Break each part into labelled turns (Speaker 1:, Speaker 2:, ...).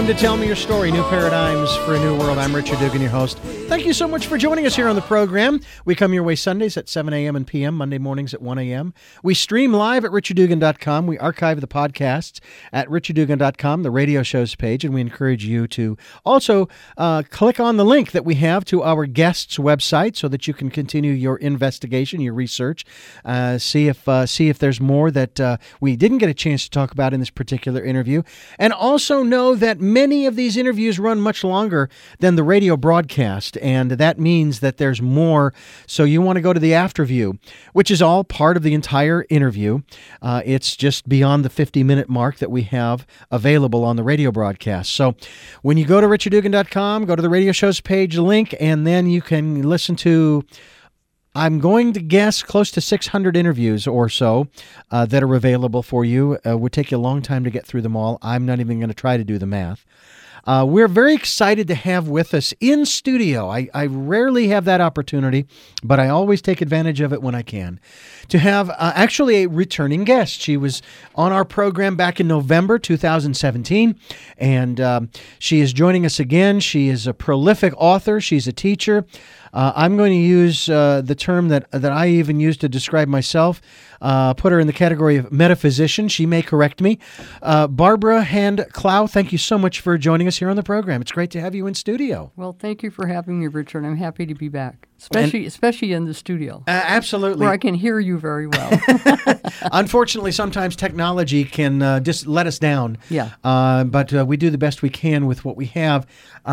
Speaker 1: Welcome to Tell Me Your Story, New Paradigms for a New World. I'm Richard Dugan, your host. Thank you so much for joining us here on the program. We come your way Sundays at 7 a.m. and p.m., Monday mornings at 1 a.m. We stream live at richarddugan.com. We archive the podcasts at richarddugan.com, the radio shows page, and we encourage you to also click on the link that we have to our guests' website so that you can continue your investigation, your research, see if there's more that we didn't get a chance to talk about in this particular interview, and also know that many of these interviews run much longer than the radio broadcast, and that means that there's more. So you want to go to the afterview, which is all part of the entire interview. It's just beyond the 50-minute mark that we have available on the radio broadcast. So when you go to richarddugan.com, go to the radio shows page link, and then you can listen to, I'm going to guess, close to 600 interviews or so that are available for you. It would take you a long time to get through them all. I'm not even going to try to do the math. We're very excited to have with us in studio. I rarely have that opportunity, but I always take advantage of it when I can, to have actually a returning guest. She was on our program back in November 2017, and she is joining us again. She is a prolific author. She's a teacher. I'm going to use the term that I even use to describe myself, put her in the category of metaphysician. She may correct me. Barbara Hand-Clow, thank you so much for joining us here on the program. It's great to have you in studio.
Speaker 2: Well, thank you for having me, Richard. I'm happy to be back, especially in the studio.
Speaker 1: Absolutely.
Speaker 2: Where I can hear you very well.
Speaker 1: Unfortunately, sometimes technology can just let us down.
Speaker 2: Yeah.
Speaker 1: But we do the best we can with what we have.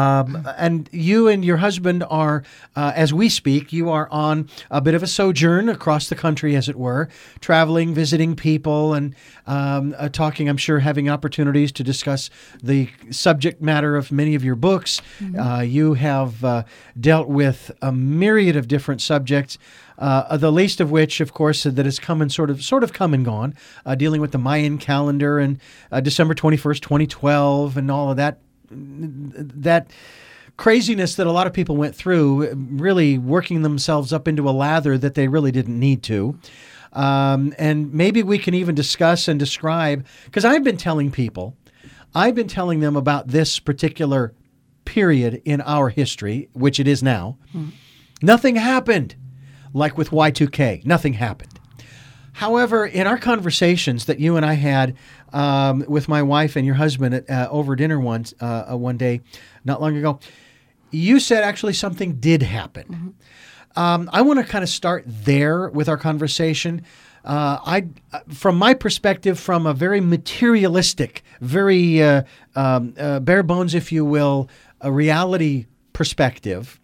Speaker 1: And you and your husband are, as we speak, you are on a bit of a sojourn across the country, as it were, traveling, visiting people, and talking, I'm sure, having opportunities to discuss the subject matter of many of your books. Mm-hmm. You have dealt with a myriad of different subjects, the least of which, of course, that has come and sort of come and gone, dealing with the Mayan calendar and December 21st, 2012, and all of that craziness that a lot of people went through, really working themselves up into a lather that they really didn't need to. And maybe we can even discuss and describe, because I've been telling them about this particular period in our history, which it is now. Mm. Nothing happened, like with Y2K. Nothing happened. However, in our conversations that you and I had with my wife and your husband over dinner one day not long ago, you said actually something did happen. Mm-hmm. I want to kind of start there with our conversation. From my perspective, from a very materialistic, very bare bones, if you will, a reality perspective,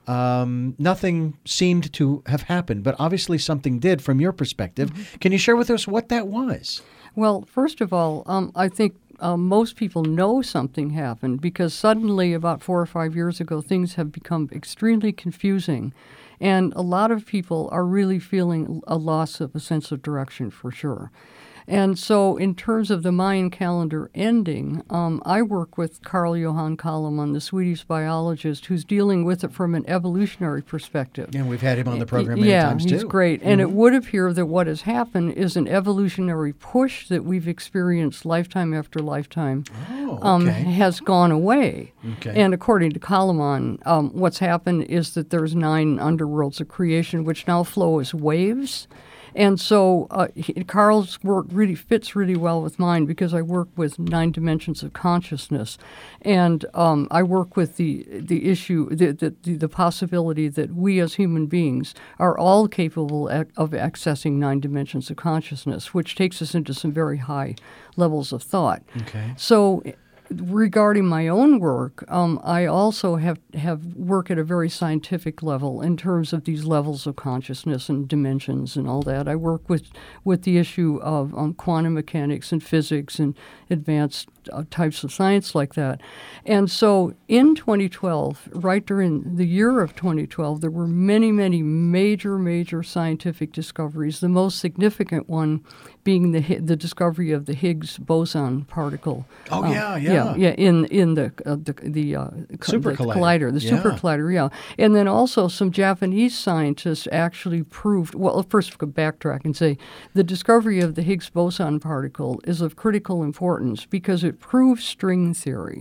Speaker 1: nothing seemed to have happened, but obviously something did from your perspective. Mm-hmm. Can you share with us what that was?
Speaker 2: Well, first of all, I think most people know something happened because suddenly about 4 or 5 years ago, things have become extremely confusing. And a lot of people are really feeling a loss of a sense of direction for sure. And so in terms of the Mayan calendar ending, I work with Carl Johan Kalaman, the Swedish biologist, who's dealing with it from an evolutionary perspective.
Speaker 1: And we've had him on the program many times, too.
Speaker 2: Yeah, he's great. Mm-hmm. And it would appear that what has happened is an evolutionary push that we've experienced lifetime after lifetime has gone away. Okay. And according to Kalaman, what's happened is that there's 9 underworlds of creation, which now flow as waves. And so Carl's work really fits really well with mine because I work with 9 dimensions of consciousness, and I work with the issue, the possibility that we as human beings are all capable of accessing 9 dimensions of consciousness, which takes us into some very high levels of thought. Okay. So regarding my own work, I also have work at a very scientific level in terms of these levels of consciousness and dimensions and all that. I work with the issue of quantum mechanics and physics and advanced types of science like that. And so in 2012, right during the year of 2012, there were many, many major scientific discoveries, the most significant one being the discovery of the Higgs boson particle.
Speaker 1: Oh, yeah,
Speaker 2: in the
Speaker 1: super
Speaker 2: collider, the super collider, yeah. And then also some Japanese scientists actually proved, well, first I could backtrack and say the discovery of the Higgs boson particle is of critical importance because it proves string theory.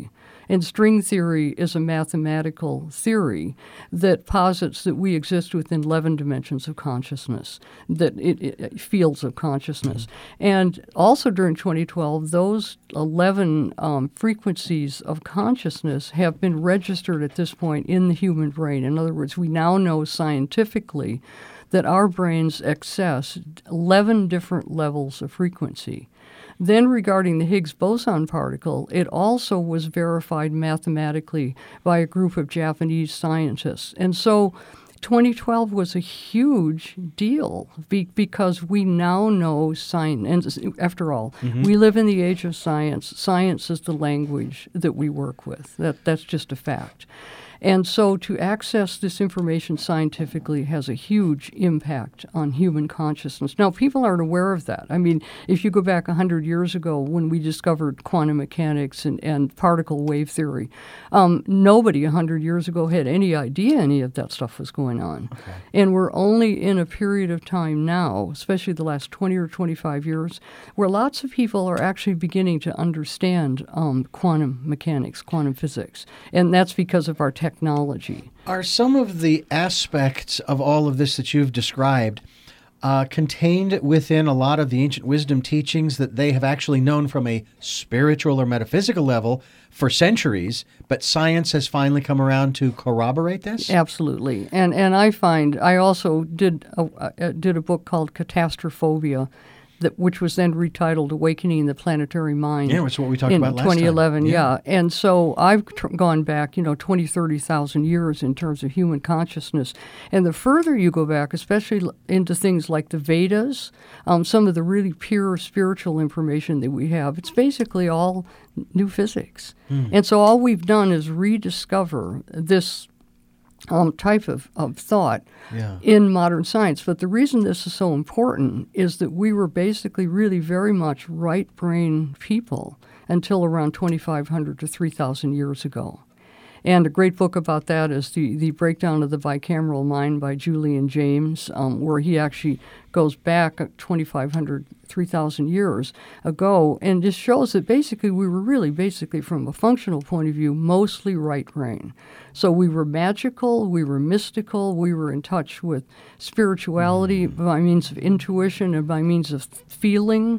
Speaker 2: And string theory is a mathematical theory that posits that we exist within 11 dimensions of consciousness, fields of consciousness. And also during 2012, those 11 frequencies of consciousness have been registered at this point in the human brain. In other words, we now know scientifically that our brains access 11 different levels of frequency. Then regarding the Higgs boson particle, it also was verified mathematically by a group of Japanese scientists. And so 2012 was a huge deal because we now know science. And after all, we live in the age of science. Science is the language that we work with. That's just a fact. And so to access this information scientifically has a huge impact on human consciousness. Now, people aren't aware of that. I mean, if you go back 100 years ago when we discovered quantum mechanics and particle wave theory, nobody 100 years ago had any idea any of that stuff was going on. Okay. And we're only in a period of time now, especially the last 20 or 25 years, where lots of people are actually beginning to understand quantum mechanics, quantum physics. And that's because of our technology.
Speaker 1: Are some of the aspects of all of this that you've described contained within a lot of the ancient wisdom teachings that they have actually known from a spiritual or metaphysical level for centuries, but science has finally come around to corroborate this?
Speaker 2: Absolutely. And I find, I also did a book called Catastrophobia, which was then retitled Awakening the Planetary Mind.
Speaker 1: Yeah, which is what we talked about last time.
Speaker 2: In 2011, yeah. And so I've gone back, 20, 30,000 years in terms of human consciousness. And the further you go back, especially into things like the Vedas, some of the really pure spiritual information that we have, it's basically all new physics. And so all we've done is rediscover this type of thought in modern science. But the reason this is so important is that we were basically really very much right brain people until around 2,500 to 3,000 years ago. And a great book about that is the Breakdown of the Bicameral Mind by Julian James, where he actually goes back 2,500, 3,000 years ago and just shows that basically we were really from a functional point of view, mostly right brain. So we were magical, we were mystical, we were in touch with spirituality by means of intuition and by means of feeling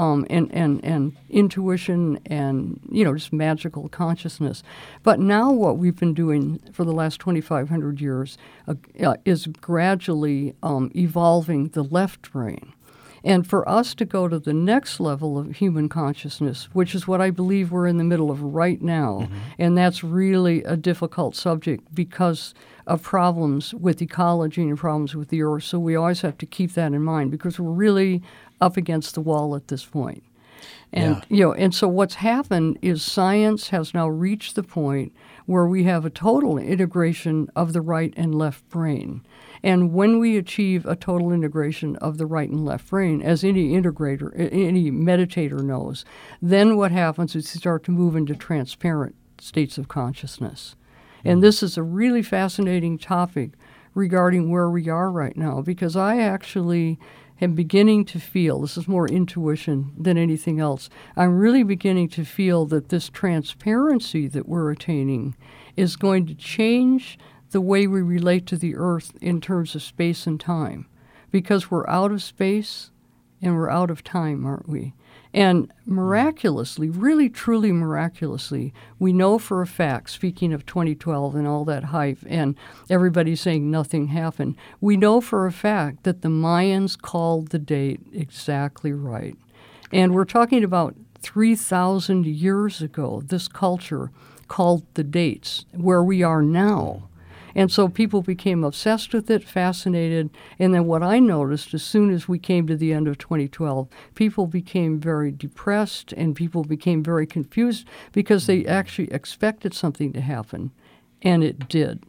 Speaker 2: and intuition and, just magical consciousness. But now what we've been doing for the last 2,500 years is gradually evolving the left brain. And for us to go to the next level of human consciousness, which is what I believe we're in the middle of right now, and that's really a difficult subject because of problems with ecology and problems with the earth. So we always have to keep that in mind because we're really up against the wall at this point. And and so what's happened is science has now reached the point where we have a total integration of the right and left brain. And when we achieve a total integration of the right and left brain, as any integrator, any meditator knows, then what happens is you start to move into transparent states of consciousness. And this is a really fascinating topic regarding where we are right now, because I actually am beginning to feel, this is more intuition than anything else, I'm really beginning to feel that this transparency that we're attaining is going to change the way we relate to the earth in terms of space and time, because we're out of space and we're out of time, aren't we? And miraculously, really truly miraculously, we know for a fact, speaking of 2012 and all that hype and everybody saying nothing happened, we know for a fact that the Mayans called the date exactly right. And we're talking about 3,000 years ago, this culture called the dates where we are now. And so people became obsessed with it, fascinated. And then what I noticed as soon as we came to the end of 2012, people became very depressed and people became very confused because they actually expected something to happen. And it did.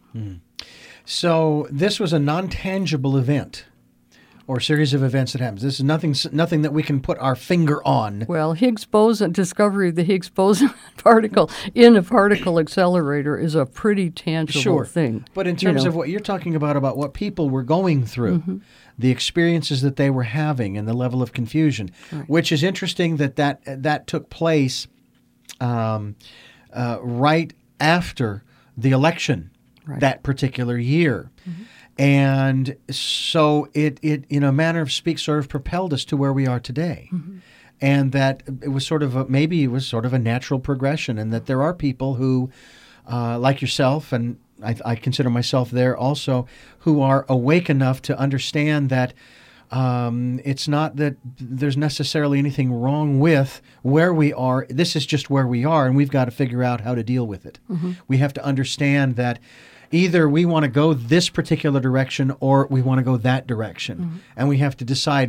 Speaker 1: So this was a non-tangible event or series of events that happens. This is nothing that we can put our finger on.
Speaker 2: Well, Higgs boson, discovery of the Higgs boson particle in a particle accelerator is a pretty tangible thing.
Speaker 1: But in terms of what you're talking about what people were going through, the experiences that they were having and the level of confusion, which is interesting that took place right after the election that particular year. And so it in a manner of speak sort of propelled us to where we are today. And that it was sort of a natural progression, and that there are people who, like yourself, and I consider myself there also, who are awake enough to understand that it's not that there's necessarily anything wrong with where we are. This is just where we are, and we've got to figure out how to deal with it. We have to understand that either we want to go this particular direction or we want to go that direction. And we have to decide,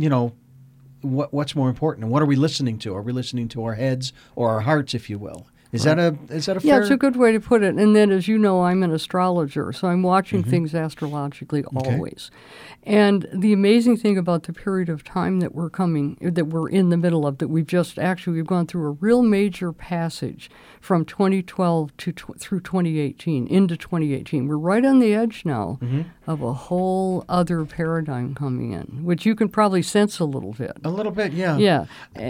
Speaker 1: what's more important, and what are we listening to? Are we listening to our heads or our hearts, if you will? Is that a fair?
Speaker 2: Yeah, it's a good way to put it. And then, as you know, I'm an astrologer, so I'm watching things astrologically always. And the amazing thing about the period of time that we're in the middle of, that we've gone through a real major passage from 2012 through 2018, into 2018. We're right on the edge now of a whole other paradigm coming in, which you can probably sense a little bit.
Speaker 1: A little bit, yeah.
Speaker 2: Yeah.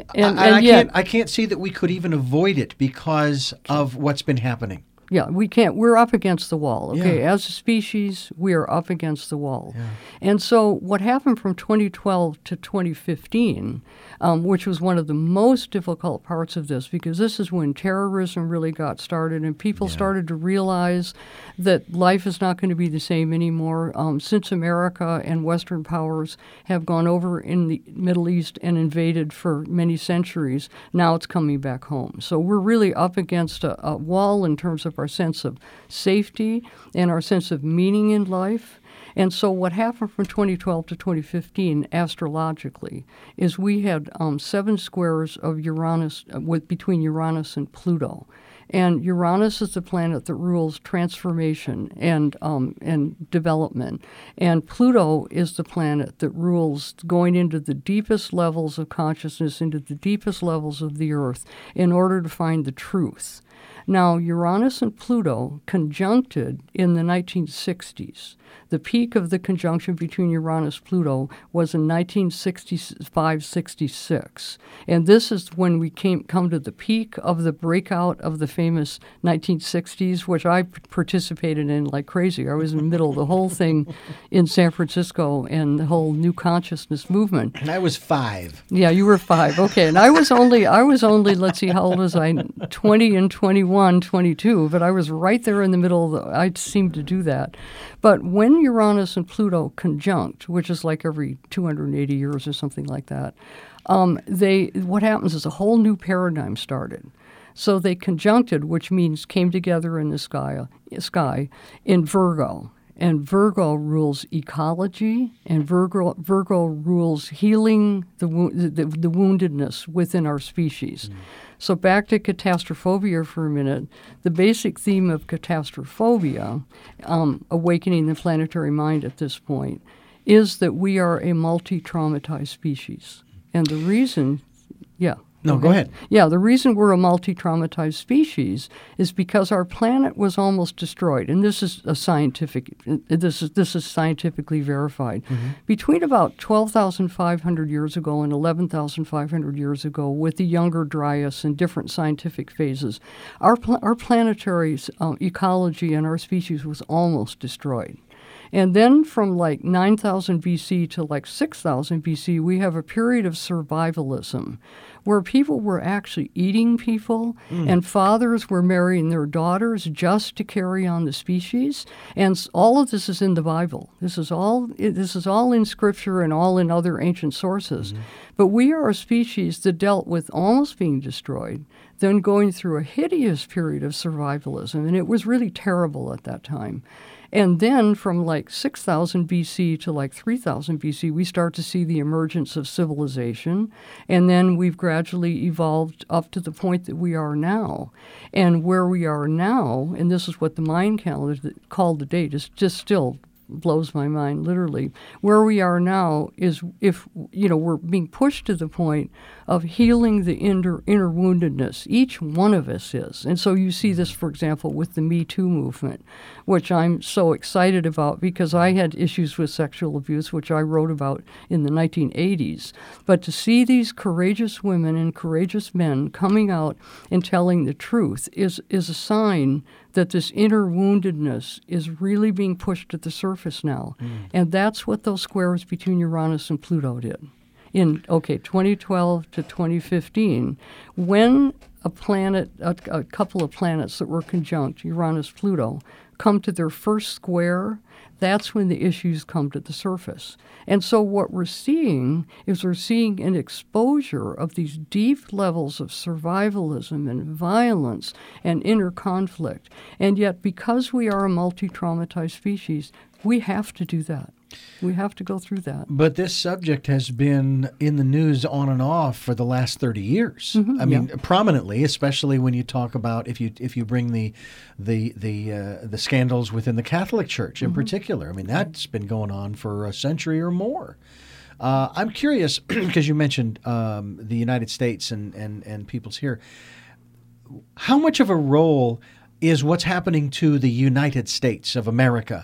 Speaker 1: I can't see that we could even avoid it because of what's been happening.
Speaker 2: Yeah, we can't. We're up against the wall, okay? Yeah. As a species, we are up against the wall. Yeah. And so what happened from 2012 to 2015, which was one of the most difficult parts of this, because this is when terrorism really got started and people started to realize that life is not going to be the same anymore. Since America and Western powers have gone over in the Middle East and invaded for many centuries, now it's coming back home. So we're really up against a wall in terms of our sense of safety and our sense of meaning in life. And so what happened from 2012 to 2015 astrologically is we had 7 squares of Uranus between Uranus and Pluto. And Uranus is the planet that rules transformation and development. And Pluto is the planet that rules going into the deepest levels of consciousness, into the deepest levels of the earth, in order to find the truth. Now, Uranus and Pluto conjuncted in the 1960s. The peak of the conjunction between Uranus-Pluto was in 1965-66. And this is when we come to the peak of the breakout of the famous 1960s, which I participated in like crazy. I was in the middle of the whole thing in San Francisco and the whole New Consciousness movement.
Speaker 1: And I was 5.
Speaker 2: Yeah, you were 5. Okay. And I was only, let's see, how old was I? 20 and 21, 22. But I was right there in the middle of I seemed to do that. But when Uranus and Pluto conjunct, which is like every 280 years or something like that, what happens is a whole new paradigm started. So they conjuncted, which means came together in the sky in Virgo. And Virgo rules ecology, and Virgo rules healing the woundedness within our species. So back to catastrophobia for a minute. The basic theme of catastrophobia, awakening the planetary mind at this point, is that we are a multi-traumatized species. And the reason,
Speaker 1: No, go ahead.
Speaker 2: Yeah, the reason we're a multi-traumatized species is because our planet was almost destroyed, and this is scientifically verified. Between about 12,500 years ago and 11,500 years ago, with the Younger Dryas and different scientific phases, our planetary ecology and our species was almost destroyed. And then from like 9,000 BC to like 6,000 BC, we have a period of survivalism where people were actually eating people and fathers were marrying their daughters just to carry on the species. And all of this is in the Bible. This is all in Scripture and all in other ancient sources. But we are a species that dealt with almost being destroyed, then going through a hideous period of survivalism. And it was really terrible at that time. And then from like 6,000 BC to like 3,000 BC, we start to see the emergence of civilization. And then we've gradually evolved up to the point that we are now. And where we are now, and this is what the Mayan calendar called the date, is just still blows my mind, literally. Where we are now is, if we're being pushed to the point of healing the inner woundedness. Each one of us is. And so you see this, for example, with the Me Too movement, which I'm so excited about because I had issues with sexual abuse, which I wrote about in the 1980s. But to see these courageous women and courageous men coming out and telling the truth is a sign that this inner woundedness is really being pushed to the surface now. And that's what those squares between Uranus and Pluto did. In 2012 to 2015, when a couple of planets that were conjunct, Uranus-Pluto, come to their first square, that's when the issues come to the surface. And so what we're seeing is an exposure of these deep levels of survivalism and violence and inner conflict. And yet, because we are a multi-traumatized species, we have to do that. We have to go through that.
Speaker 1: But this subject has been in the news on and off for the last 30 years. I mean, prominently, especially when you talk about if you bring the scandals within the Catholic Church in particular. I mean, that's been going on for a century or more. I'm curious because you mentioned the United States and peoples here. How much of a role is what's happening to the United States of America?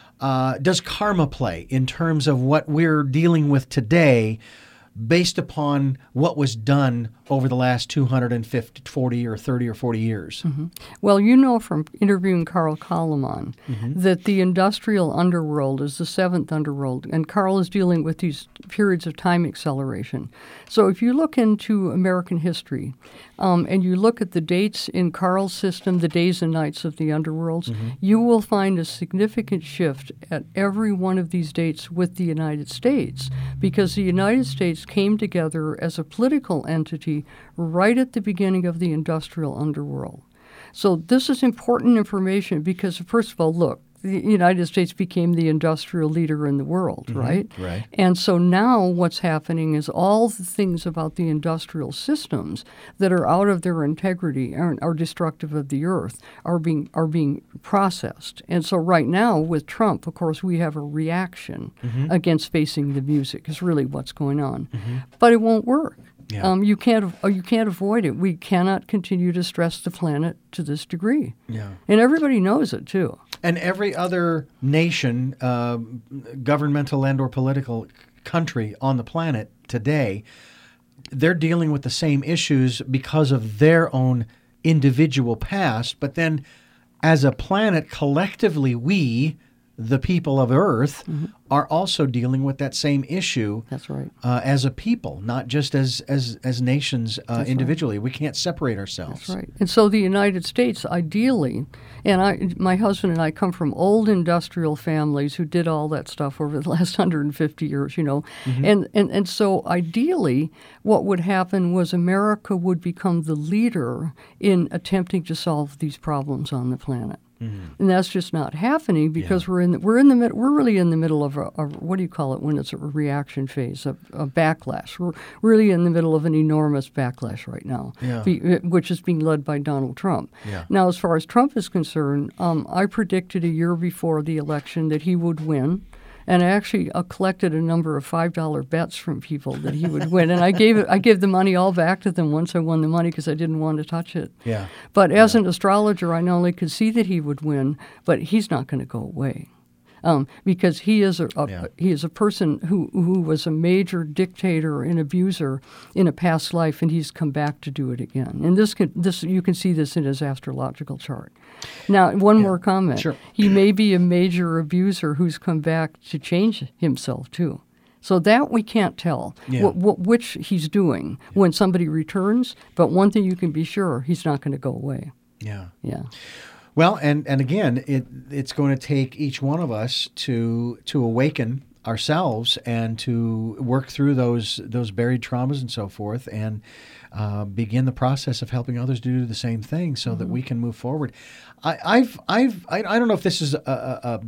Speaker 1: Does karma play in terms of what we're dealing with today based upon what was done over the last 250, 40 or 30 or 40 years?
Speaker 2: Well, you know from interviewing Carl Kalaman that the industrial underworld is the seventh underworld, and Carl is dealing with these periods of time acceleration. So if you look into American history and you look at the dates in Carl's system, the days and nights of the underworlds, you will find a significant shift at every one of these dates with the United States, because the United States came together as a political entity right at the beginning of the industrial underworld. So this is important information because, first of all, look, the United States became the industrial leader in the world, right?
Speaker 1: Right.
Speaker 2: And so now what's happening is all the things about the industrial systems that are out of their integrity and are destructive of the earth are being processed. And so right now with Trump, of course, we have a reaction against facing the music is really what's going on. But it won't work.
Speaker 1: Yeah.
Speaker 2: You can't avoid it. We cannot continue to stress the planet to this degree.
Speaker 1: Yeah.
Speaker 2: And everybody knows it, too.
Speaker 1: And every other nation, governmental and or political country on the planet today, they're dealing with the same issues because of their own individual past. But then as a planet, collectively, we, the people of Earth, are also dealing with that same issue.
Speaker 2: That's right.
Speaker 1: As a people, not just as nations individually. Right. We can't separate ourselves.
Speaker 2: That's right. And so the United States, ideally, and my husband and I come from old industrial families who did all that stuff over the last 150 years, you know. And so ideally, what would happen was America would become the leader in attempting to solve these problems on the planet. And that's just not happening because we're really in the middle of a what do you call it when it's a reaction phase, a backlash. We're really in the middle of an enormous backlash right now, which is being led by Donald Trump.
Speaker 1: Yeah.
Speaker 2: Now, as far as Trump is concerned, I predicted a year before the election that he would win. And I actually collected a number of $5 bets from people that he would win. And I gave the money all back to them once I won the money because I didn't want to touch it.
Speaker 1: Yeah.
Speaker 2: But as an astrologer, I not only could see that he would win, but he's not going to go away. Because he is a person who was a major dictator and abuser in a past life, and he's come back to do it again. And this you can see this in his astrological chart. Now, one more comment.
Speaker 1: Sure.
Speaker 2: He may be a major abuser who's come back to change himself too. So that we can't tell which he's doing when somebody returns. But one thing you can be sure, he's not going to go away.
Speaker 1: Yeah.
Speaker 2: Yeah.
Speaker 1: Well, and again, it's going to take each one of us to awaken ourselves and to work through those buried traumas and so forth, and begin the process of helping others do the same thing, so that we can move forward. I don't know if this is a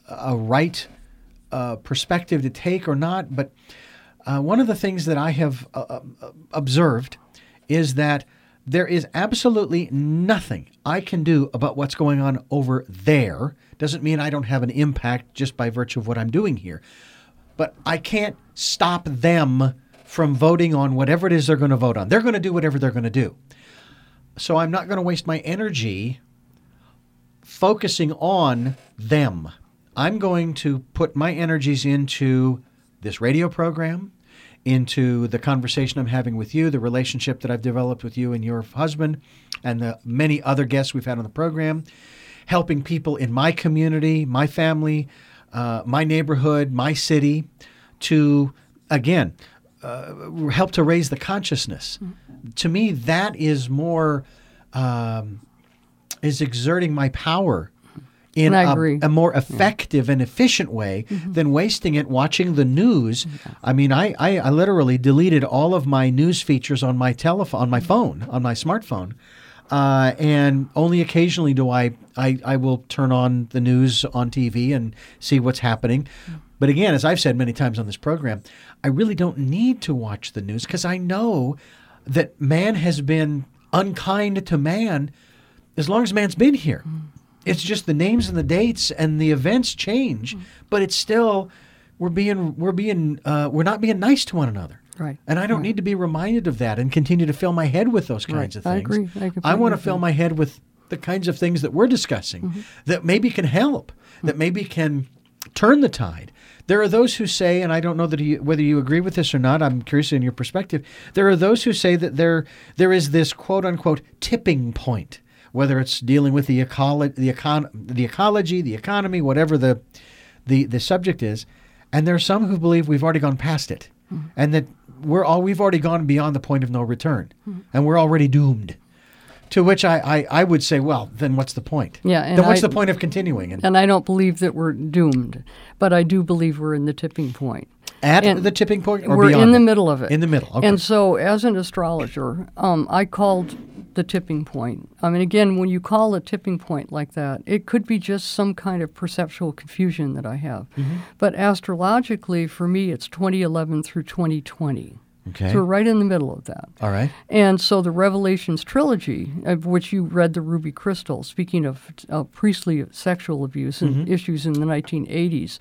Speaker 1: right perspective to take or not, but one of the things that I have observed is that there is absolutely nothing I can do about what's going on over there. Doesn't mean I don't have an impact just by virtue of what I'm doing here. But I can't stop them from voting on whatever it is they're going to vote on. They're going to do whatever they're going to do. So I'm not going to waste my energy focusing on them. I'm going to put my energies into this radio program, into the conversation I'm having with you, the relationship that I've developed with you and your husband, and the many other guests we've had on the program, helping people in my community, my family, my neighborhood, my city, to, again, help to raise the consciousness. To me, that is more, is exerting my power in a more effective and efficient way than wasting it watching the news. I mean, I literally deleted all of my news features on my telephone, on my phone, on my smartphone. And only occasionally do I will turn on the news on TV and see what's happening. But again, as I've said many times on this program, I really don't need to watch the news because I know that man has been unkind to man as long as man's been here. It's just the names and the dates and the events change, but it's still we're not being nice to one another.
Speaker 2: Right.
Speaker 1: And I don't need to be reminded of that and continue to fill my head with those kinds of things.
Speaker 2: I agree.
Speaker 1: I want to fill my head with the kinds of things that we're discussing that maybe can help, that maybe can turn the tide. There are those who say, and I don't know that whether you agree with this or not, I'm curious in your perspective, there are those who say that there is this quote-unquote tipping point, whether it's dealing with the ecology, the economy, whatever the subject is, and there are some who believe we've already gone past it, and that we've already gone beyond the point of no return, and we're already doomed. To which I would say, well, then what's the point?
Speaker 2: Yeah, and
Speaker 1: then what's the point of continuing?
Speaker 2: And I don't believe that we're doomed, but I do believe we're in the tipping point.
Speaker 1: At the tipping point or
Speaker 2: we're
Speaker 1: beyond
Speaker 2: in the middle of it.
Speaker 1: In the middle, okay.
Speaker 2: And so as an astrologer, I called the tipping point. I mean, again, when you call a tipping point like that, it could be just some kind of perceptual confusion that I have. But astrologically, for me, it's 2011 through 2020.
Speaker 1: Okay.
Speaker 2: So we're right in the middle of that.
Speaker 1: All right.
Speaker 2: And so the Revelations trilogy, of which you read the Ruby Crystal, speaking of priestly sexual abuse and issues in the 1980s,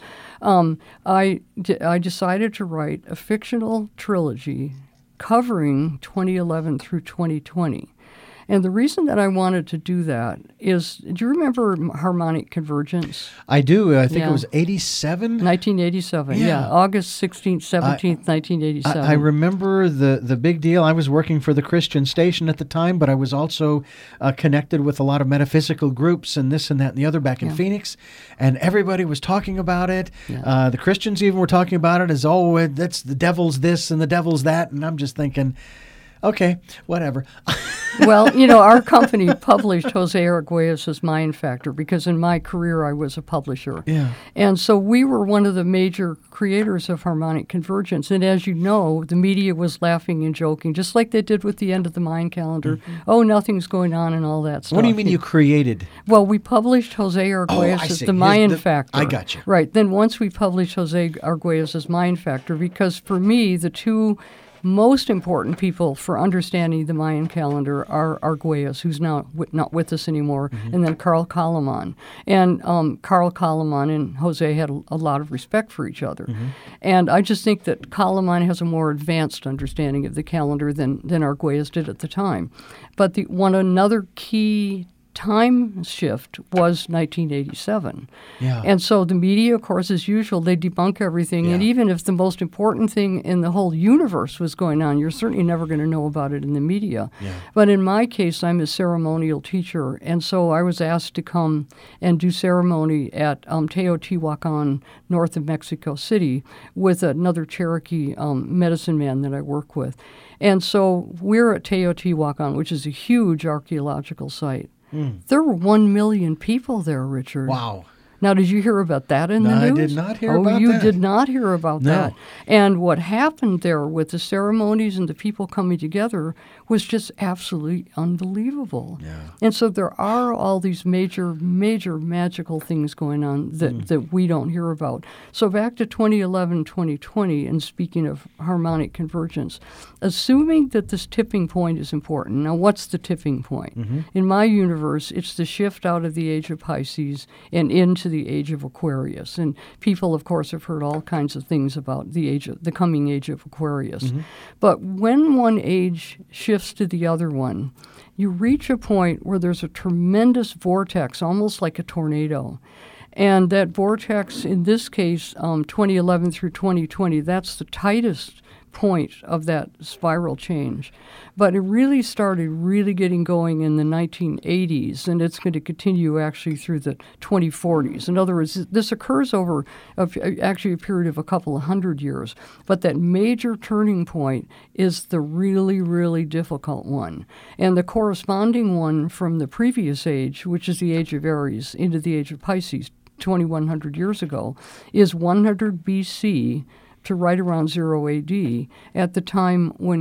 Speaker 2: I decided to write a fictional trilogy covering 2011 through 2020. And the reason that I wanted to do that is, do you remember harmonic convergence?
Speaker 1: I do. I think it was 87?
Speaker 2: 1987, yeah. August 16th, 17th, 1987.
Speaker 1: I remember the big deal. I was working for the Christian station at the time, but I was also connected with a lot of metaphysical groups and this and that and the other back in Phoenix. And everybody was talking about it. Yeah. The Christians even were talking about it as, that's the devil's this and the devil's that. And I'm just thinking, okay, whatever.
Speaker 2: Well, our company published Jose Arguelles' Mind Factor because in my career I was a publisher. Yeah. And so we were one of the major creators of harmonic convergence. And as you know, the media was laughing and joking, just like they did with the end of the Mind calendar. Oh, nothing's going on and all that stuff.
Speaker 1: What do you mean you created?
Speaker 2: Well, we published Jose Arguelles' The Mind Factor.
Speaker 1: I got you.
Speaker 2: Right. Then once we published Jose Arguelles' Mind Factor, because for me, the two most important people for understanding the Mayan calendar are Arguelles, who's now not with us anymore, and then Carl Kalaman. And Carl Kalaman and Jose had a lot of respect for each other. And I just think that Kalaman has a more advanced understanding of the calendar than Arguelles did at the time. But another key time shift was 1987. Yeah. And so the media, of course, as usual, they debunk everything. Yeah. And even if the most important thing in the whole universe was going on, you're certainly never going to know about it in the media. Yeah. But in my case, I'm a ceremonial teacher. And so I was asked to come and do ceremony at Teotihuacan, north of Mexico City, with another Cherokee medicine man that I work with. And so we're at Teotihuacan, which is a huge archaeological site. There were 1 million people there, Richard.
Speaker 1: Wow.
Speaker 2: Now, did you hear about that in the news?
Speaker 1: I did not hear about that.
Speaker 2: Oh, you did not hear about
Speaker 1: No.
Speaker 2: that. And what happened there with the ceremonies and the people coming together was just absolutely unbelievable.
Speaker 1: Yeah.
Speaker 2: And so there are all these major magical things going on that we don't hear about. So back to 2011, 2020, and speaking of harmonic convergence, assuming that this tipping point is important. Now, what's the tipping point? In my universe, it's the shift out of the age of Pisces and into the age of Aquarius. And people, of course, have heard all kinds of things about the coming age of Aquarius. But when one age shifts to the other one, you reach a point where there's a tremendous vortex, almost like a tornado. And that vortex, in this case, 2011 through 2020, that's the tightest point of that spiral change. But it really started getting going in the 1980s, and it's going to continue actually through the 2040s. In other words, this occurs over actually a period of a couple of hundred years. But that major turning point is the really difficult one. And the corresponding one from the previous age, which is the age of Aries, into the age of Pisces, 2,100 years ago, is 100 BC to right around 0 AD, at the time when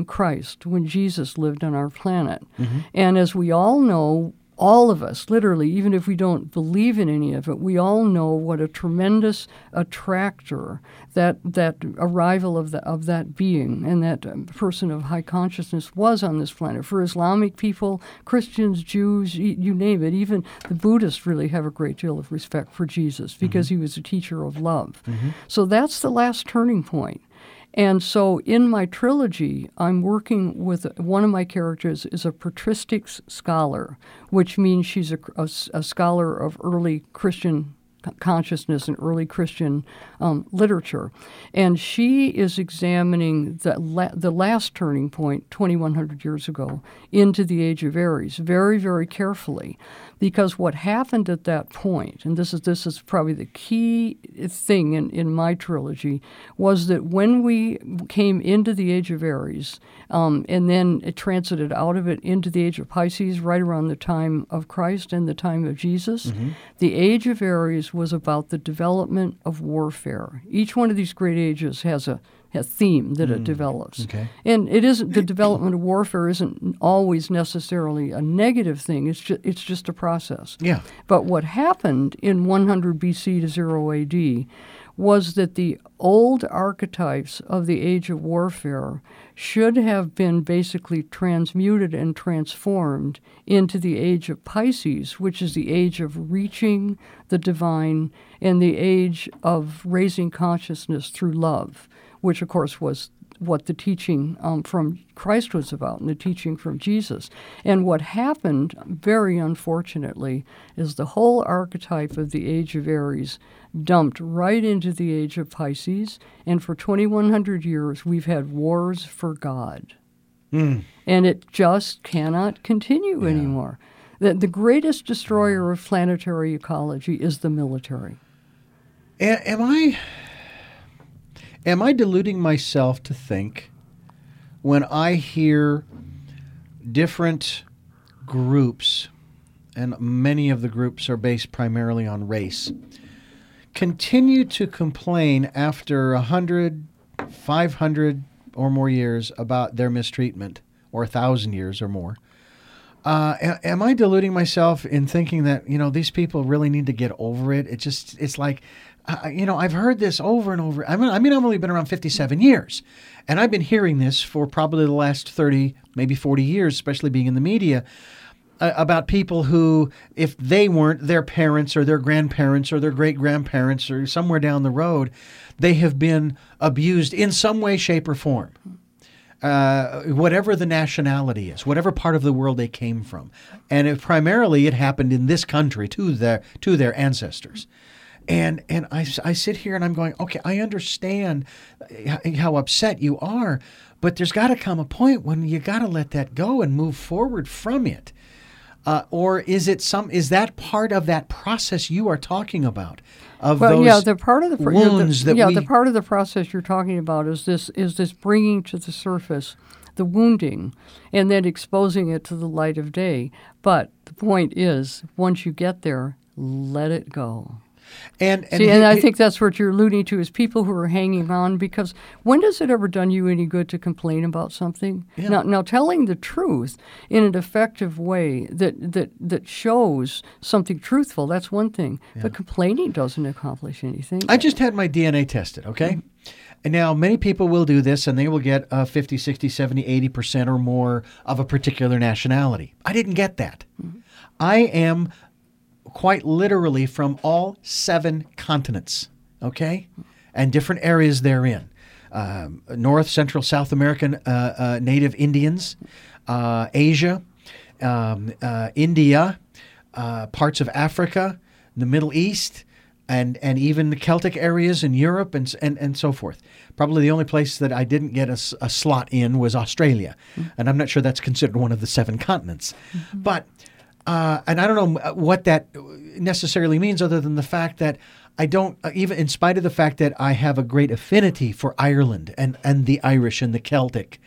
Speaker 2: Jesus lived on our planet. And as we all know, all of us, literally, even if we don't believe in any of it, we all know what a tremendous attractor that arrival of that being and that person of high consciousness was on this planet. For Islamic people, Christians, Jews, you name it, even the Buddhists really have a great deal of respect for Jesus because he was a teacher of love. So that's the last turning point. And so in my trilogy, I'm working with one of my characters is a patristics scholar, which means she's a scholar of early Christian consciousness and early Christian literature. And she is examining the last turning point, 2,100 years ago, into the age of Aries, very carefully. Because what happened at that point, and this is probably the key thing in my trilogy, was that when we came into the age of Aries, and then it transited out of it into the age of Pisces right around the time of Christ and the time of Jesus, the age of Aries was about the development of warfare. Each one of these great ages has a theme that it develops.
Speaker 1: Okay.
Speaker 2: And it isn't the development of warfare isn't always necessarily a negative thing. It's just a process.
Speaker 1: Yeah.
Speaker 2: But what happened in 100 BC to 0 AD was that the old archetypes of the age of warfare should have been basically transmuted and transformed into the age of Pisces, which is the age of reaching the divine and the age of raising consciousness through love, which, of course, was what the teaching from Christ was about and the teaching from Jesus. And what happened, very unfortunately, is the whole archetype of the age of Aries dumped right into the age of Pisces, and for 2,100 years we've had wars for God. And it just cannot continue anymore. The greatest destroyer of planetary ecology is the military.
Speaker 1: Am I deluding myself to think when I hear different groups, and many of the groups are based primarily on race, continue to complain after 100, 500 or more years about their mistreatment, or 1,000 years or more? Am I deluding myself in thinking that, these people really need to get over it? It's like, I've heard this over and over. I've only been around 57 years, and I've been hearing this for probably the last 30, maybe 40 years, especially being in the media, about people who, if they weren't, their parents or their grandparents or their great-grandparents or somewhere down the road, they have been abused in some way, shape, or form. Whatever the nationality is, whatever part of the world they came from. And primarily it happened in this country to their ancestors. And I sit here and I'm going, okay, I understand how upset you are, but there's got to come a point when you got to let that go and move forward from it. Or is that part of that process you are talking about?
Speaker 2: The part of the
Speaker 1: wounds
Speaker 2: the part of the process you're talking about is this bringing to the surface the wounding and then exposing it to the light of day. But the point is, once you get there, let it go.
Speaker 1: And
Speaker 2: I think that's what you're alluding to, is people who are hanging on, because when has it ever done you any good to complain about something?
Speaker 1: Yeah.
Speaker 2: Now, telling the truth in an effective way that shows something truthful, that's one thing. Yeah. But complaining doesn't accomplish anything.
Speaker 1: I just had my DNA tested, okay? Mm-hmm. And now many people will do this, and they will get 50, 60, 70, 80% or more of a particular nationality. I didn't get that. Mm-hmm. I am quite literally from all 7 continents, okay? And different areas therein. North, Central, South American native Indians, Asia, India, parts of Africa, the Middle East, and even the Celtic areas in Europe and so forth. Probably the only place that I didn't get a slot in was Australia. Mm-hmm. And I'm not sure that's considered one of the 7 continents. Mm-hmm. But and I don't know what that necessarily means, other than the fact that I don't, even in spite of the fact that I have a great affinity for Ireland and the Irish and the Celtic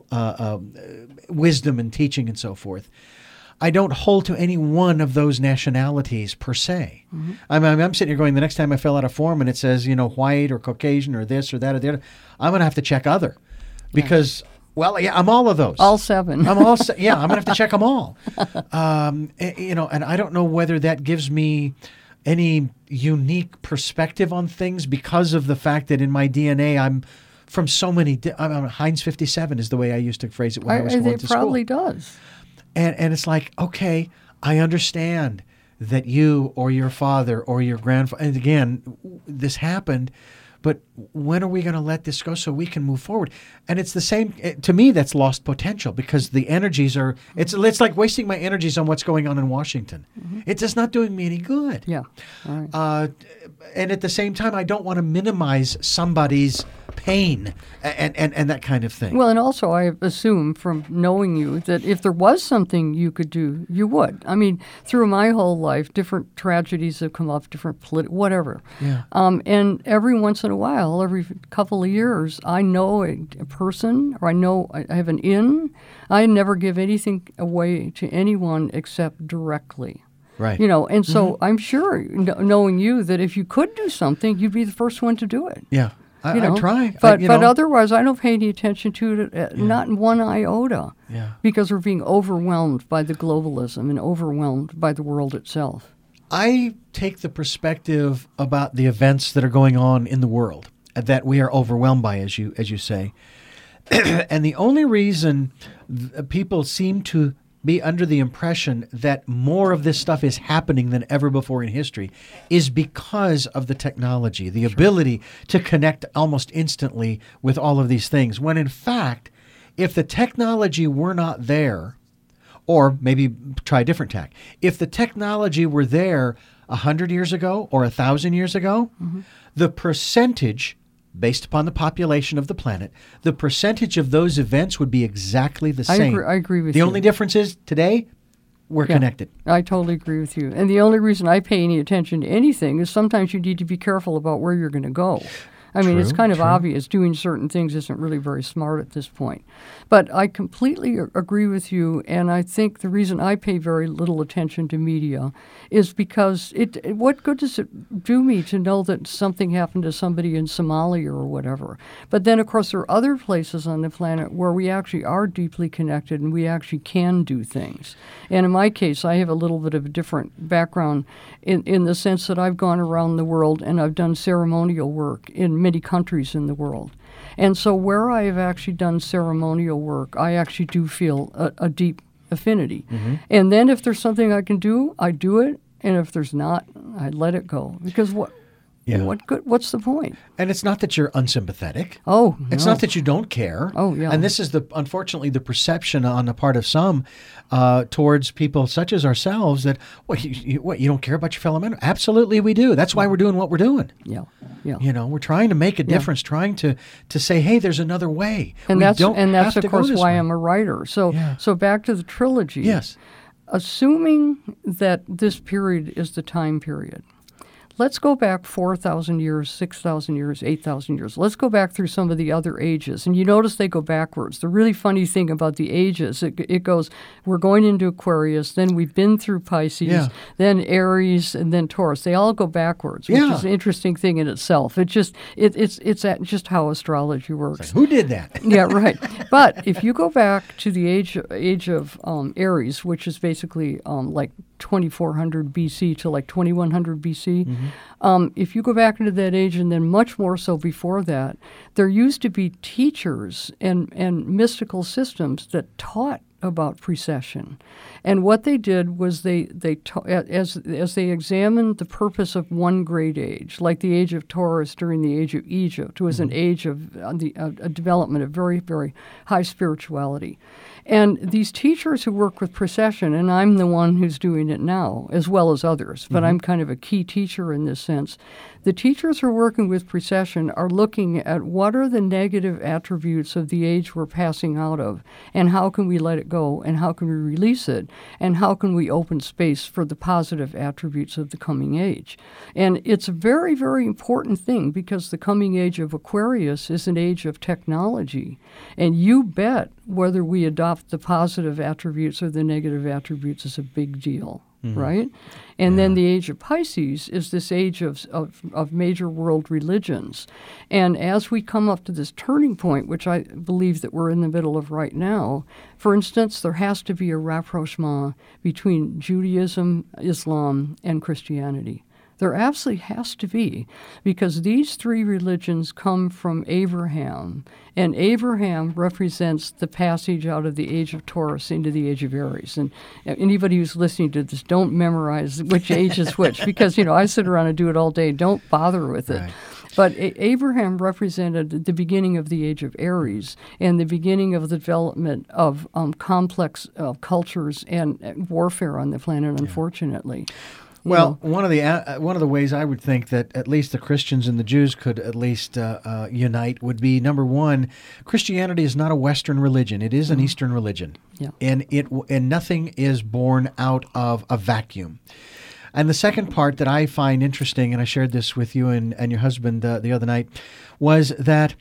Speaker 1: wisdom and teaching and so forth, I don't hold to any one of those nationalities per se. Mm-hmm. I'm sitting here going, the next time I fill out a form and it says, white or Caucasian or this or that or the other, I'm going to have to check other, because... Yeah. Well, yeah, I'm all of those.
Speaker 2: All 7.
Speaker 1: I'm all. I'm going to have to check them all. And I don't know whether that gives me any unique perspective on things, because of the fact that in my DNA I'm from so many. Heinz 57 is the way I used to phrase it when I was going to school.
Speaker 2: It probably does.
Speaker 1: And it's like, okay, I understand that you or your father or your grandfather, and again, this happened. But when are we going to let this go so we can move forward? And it's the same, to me, that's lost potential, because the energies are, it's like wasting my energies on what's going on in Washington. Mm-hmm. It's just not doing me any good.
Speaker 2: Yeah. All right.
Speaker 1: And at the same time, I don't want to minimize somebody's pain and that kind of thing.
Speaker 2: Well, and also I assume from knowing you that if there was something you could do, you would. I mean, through my whole life, different tragedies have come up, different whatever.
Speaker 1: Yeah.
Speaker 2: And every once in a while, every couple of years, I know a person, or I know I have an in. I never give anything away to anyone except directly.
Speaker 1: Right.
Speaker 2: And so mm-hmm. I'm sure, knowing you, that if you could do something, you'd be the first one to do it.
Speaker 1: Yeah. I try.
Speaker 2: But otherwise, I don't pay any attention to it, not in one iota, because we're being overwhelmed by the globalism and overwhelmed by the world itself.
Speaker 1: I take the perspective about the events that are going on in the world that we are overwhelmed by, as you say. And the only reason people seem to be under the impression that more of this stuff is happening than ever before in history is because of the technology, the ability to connect almost instantly with all of these things. When in fact, if the technology were not there, or maybe try a different tack, if the technology were there 100 years ago or 1,000 years ago, mm-hmm. the percentage, based upon the population of the planet, the percentage of those events would be exactly the same.
Speaker 2: I agree with you.
Speaker 1: The only difference is today we're connected.
Speaker 2: I totally agree with you. And the only reason I pay any attention to anything is sometimes you need to be careful about where you're going to go. I mean, it's kind of obvious doing certain things isn't really very smart at this point. But I completely agree with you, and I think the reason I pay very little attention to media is because what good does it do me to know that something happened to somebody in Somalia or whatever? But then, of course, there are other places on the planet where we actually are deeply connected and we actually can do things. And in my case, I have a little bit of a different background in the sense that I've gone around the world and I've done ceremonial work in many countries in the world. And so where I have actually done ceremonial work, I actually do feel a deep affinity. Mm-hmm. And then if there's something I can do, I do it. And if there's not, I let it go. Because what's the point?
Speaker 1: And it's not that you're unsympathetic.
Speaker 2: Oh,
Speaker 1: no. It's not that you don't care.
Speaker 2: Oh, yeah.
Speaker 1: And this is unfortunately the perception on the part of some towards people such as ourselves that, you don't care about your fellow man? Absolutely we do. That's why we're doing what we're doing.
Speaker 2: Yeah. Yeah.
Speaker 1: We're trying to make a difference, trying to say, hey, there's another way.
Speaker 2: And that's of course why I'm a writer. So back to the trilogy.
Speaker 1: Yes.
Speaker 2: Assuming that this period is the time period, let's go back 4,000 years, 6,000 years, 8,000 years. Let's go back through some of the other ages. And you notice they go backwards. The really funny thing about the ages, it goes, we're going into Aquarius, then we've been through Pisces, then Aries, and then Taurus. They all go backwards, which is an interesting thing in itself. It's just how astrology works.
Speaker 1: Like, who did that?
Speaker 2: Yeah, right. But if you go back to the age of Aries, which is basically like 2400 BC to like 2100 BC, if you go back into that age, and then much more so before that, there used to be teachers and mystical systems that taught about precession. And what they did was they as they examined the purpose of one great age, like the age of Taurus during the age of Egypt, was an age of a development of very, very high spirituality. And these teachers who work with precession, and I'm the one who's doing it now, as well as others, but I'm kind of a key teacher in this sense. The teachers who are working with precession are looking at what are the negative attributes of the age we're passing out of, and how can we let it go, and how can we release it, and how can we open space for the positive attributes of the coming age. And it's a very, very important thing, because the coming age of Aquarius is an age of technology. And you bet whether we adopt the positive attributes or the negative attributes is a big deal. Right? And then the age of Pisces is this age of major world religions. And as we come up to this turning point, which I believe that we're in the middle of right now, for instance, there has to be a rapprochement between Judaism, Islam, and Christianity. There absolutely has to be, because these three religions come from Abraham, and Abraham represents the passage out of the age of Taurus into the age of Aries. And anybody who's listening to this, don't memorize which age is which, because, I sit around and do it all day. Don't bother with it. Right. But Abraham represented the beginning of the age of Aries and the beginning of the development of complex cultures and warfare on the planet, unfortunately.
Speaker 1: Well, one of the ways I would think that at least the Christians and the Jews could at least unite would be, number one, Christianity is not a Western religion; it is an Eastern religion, and nothing is born out of a vacuum. And the second part that I find interesting, and I shared this with you and your husband the other night, was that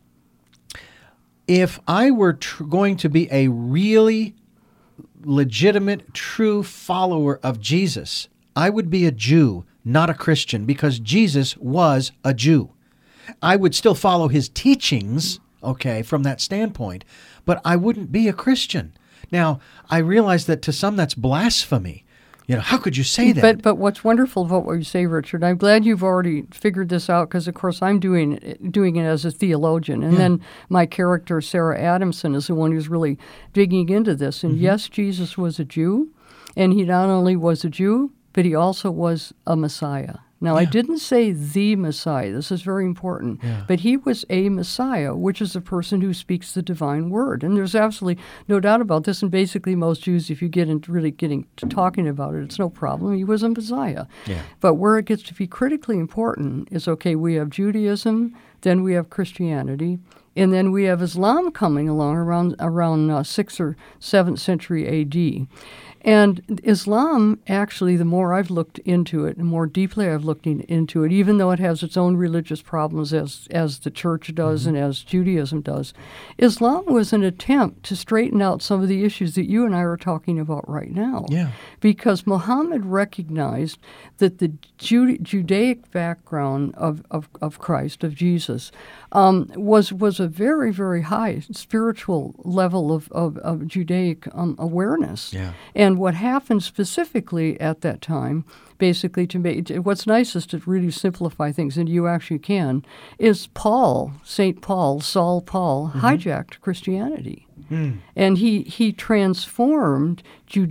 Speaker 1: if I were going to be a really legitimate, true follower of Jesus, I would be a Jew, not a Christian, because Jesus was a Jew. I would still follow his teachings, from that standpoint, but I wouldn't be a Christian. Now, I realize that to some that's blasphemy. How could you say that?
Speaker 2: But what's wonderful about what you say, Richard, I'm glad you've already figured this out, because, of course, I'm doing it as a theologian. And then my character, Sarah Adamson, is the one who's really digging into this. And yes, Jesus was a Jew, and he not only was a Jew, but he also was a Messiah. Now, I didn't say the Messiah. This is very important. But he was a Messiah, which is a person who speaks the divine word. And there's absolutely no doubt about this. And basically, most Jews, if you get into really getting to talking about it, it's no problem. He was a Messiah. But where it gets to be critically important is, we have Judaism, then we have Christianity, and then we have Islam coming along around 6th or 7th century A.D., and Islam, actually, the more I've looked into it, the more deeply I've looked into it, even though it has its own religious problems as the church does and as Judaism does, Islam was an attempt to straighten out some of the issues that you and I are talking about right now. Because Muhammad recognized that the Judaic background of Christ, of Jesus, was a very, very high spiritual level of Judaic awareness. And what happened specifically at that time, basically, what's nice is to really simplify things, and you actually can, is Saul Paul, hijacked Christianity. And he transformed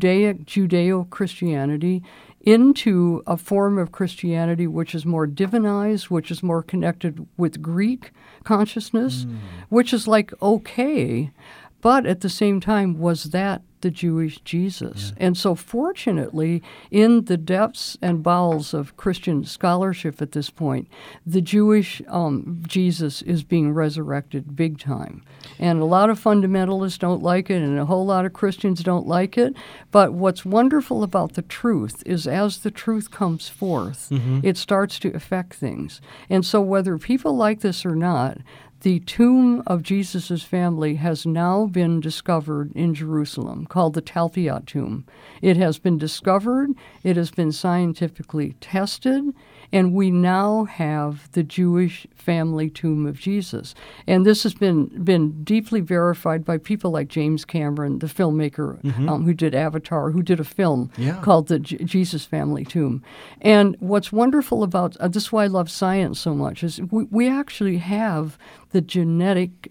Speaker 2: Judeo-Christianity into a form of Christianity which is more divinized, which is more connected with Greek consciousness, which is but at the same time, was that the Jewish Jesus. And so fortunately, in the depths and bowels of Christian scholarship at this point, the Jewish Jesus is being resurrected big time. And a lot of fundamentalists don't like it, and a whole lot of Christians don't like it. But what's wonderful about the truth is as the truth comes forth, it starts to affect things. And so whether people like this or not, the tomb of Jesus' family has now been discovered in Jerusalem, called the Talpiot tomb. It has been discovered, it has been scientifically tested, and we now have the Jewish family tomb of Jesus. And this has been deeply verified by people like James Cameron, the filmmaker who did Avatar, who did a film called the Jesus Family Tomb. And what's wonderful about, this is why I love science so much, is we actually have the genetic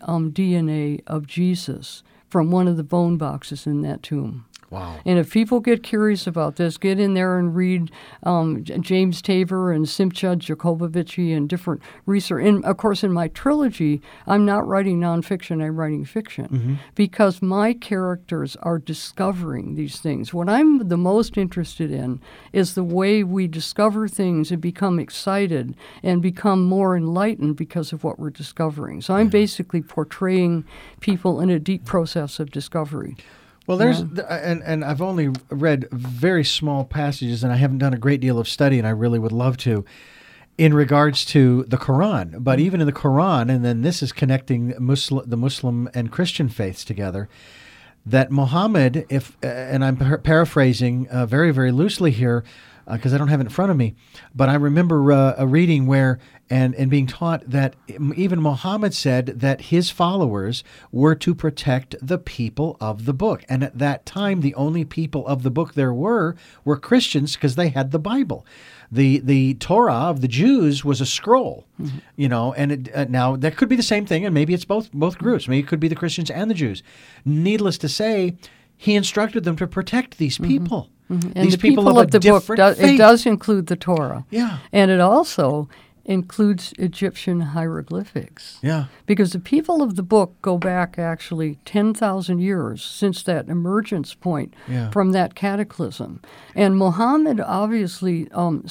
Speaker 2: DNA of Jesus from one of the bone boxes in that tomb.
Speaker 1: Wow.
Speaker 2: And if people get curious about this, get in there and read James Tabor and Simcha Jacobovici and different research. And, of course, in my trilogy, I'm not writing nonfiction, I'm writing fiction because my characters are discovering these things. What I'm the most interested in is the way we discover things and become excited and become more enlightened because of what we're discovering. So I'm basically portraying people in a deep process of discovery.
Speaker 1: Well, there's and I've only read very small passages, and I haven't done a great deal of study, and I really would love to, in regards to the Quran. But even in the Quran, and then this is connecting the Muslim and Christian faiths together, that Muhammad, and I'm paraphrasing very, very loosely here, because I don't have it in front of me, but I remember a reading where and being taught that even Muhammad said that his followers were to protect the people of the book. And at that time, the only people of the book there were Christians because they had the Bible. The Torah of the Jews was a scroll, and now that could be the same thing, and maybe it's both groups. Maybe it could be the Christians and the Jews. Needless to say, he instructed them to protect these people.
Speaker 2: And
Speaker 1: these
Speaker 2: the people of the book, it does include the Torah.
Speaker 1: Yeah.
Speaker 2: And it also includes Egyptian hieroglyphics.
Speaker 1: Yeah.
Speaker 2: Because the people of the book go back actually 10,000 years since that emergence point from that cataclysm. And Muhammad obviously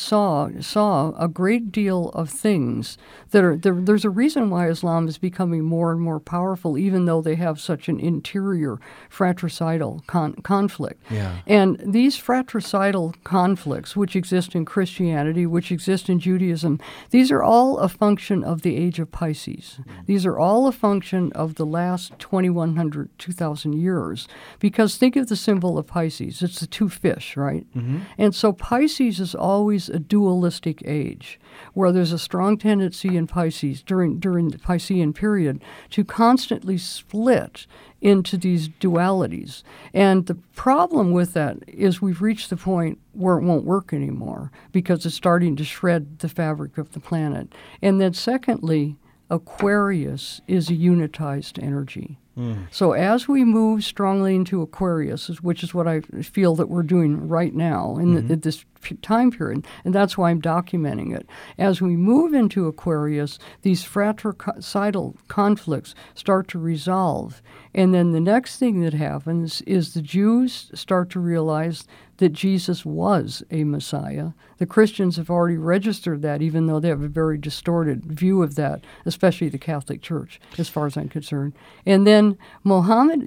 Speaker 2: saw a great deal of things that are there's a reason why Islam is becoming more and more powerful, even though they have such an interior fratricidal conflict.
Speaker 1: Yeah.
Speaker 2: And these fratricidal conflicts, which exist in Christianity, which exist in Judaism, these are all a function of the age of Pisces. These are all a function of the last 2,100, 2,000 years. Because think of the symbol of Pisces. It's the two fish, right? And so Pisces is always a dualistic age, where there's a strong tendency in Pisces during the Piscean period to constantly split into these dualities. And the problem with that is we've reached the point where it won't work anymore because it's starting to shred the fabric of the planet. And then secondly, Aquarius is a unitized energy. So as we move strongly into Aquarius, which is what I feel that we're doing right now in this time period, and that's why I'm documenting it. As we move into Aquarius, these fratricidal conflicts start to resolve. And then the next thing that happens is the Jews start to realize that Jesus was a Messiah. The Christians have already registered that, even though they have a very distorted view of that, especially the Catholic Church, as far as I'm concerned. And then Muhammad,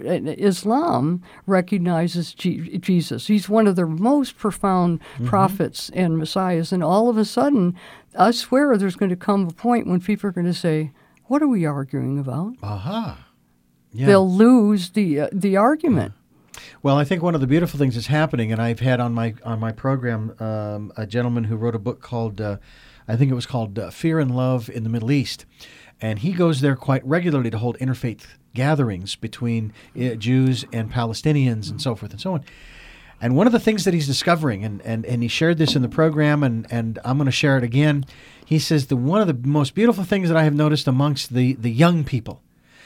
Speaker 2: Islam recognizes Jesus. He's one of the most profound prophets and messiahs. And all of a sudden, I swear there's going to come a point when people are going to say, what are we arguing about?
Speaker 1: Yeah.
Speaker 2: They'll lose the argument.
Speaker 1: Well, I think one of the beautiful things that's happening, and I've had on my program a gentleman who wrote a book called, I think it was called Fear and Love in the Middle East, and he goes there quite regularly to hold interfaith gatherings between Jews and Palestinians and so forth and so on. And one of the things that he's discovering, and he shared this in the program, and I'm going to share it again, he says one of the most beautiful things that I have noticed amongst the young people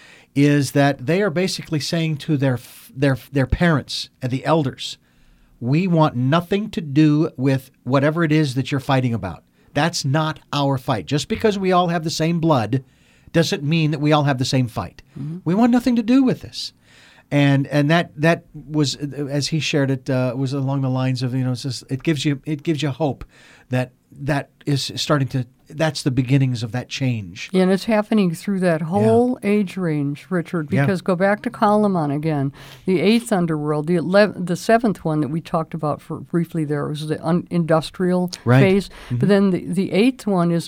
Speaker 1: is that they are basically saying to their parents and the elders, we want nothing to do with whatever it is that you're fighting about. That's not our fight. Just because we all have the same blood doesn't mean that we all have the same fight. We want nothing to do with this. And that was, as he shared it, was along the lines of, it gives you hope that is starting to. That's the beginnings of that change.
Speaker 2: And it's happening through that whole age range, Richard, because go back to Kalaman again. The eighth underworld, the seventh one that we talked about for briefly there was the industrial phase. Mm-hmm. But then the eighth one is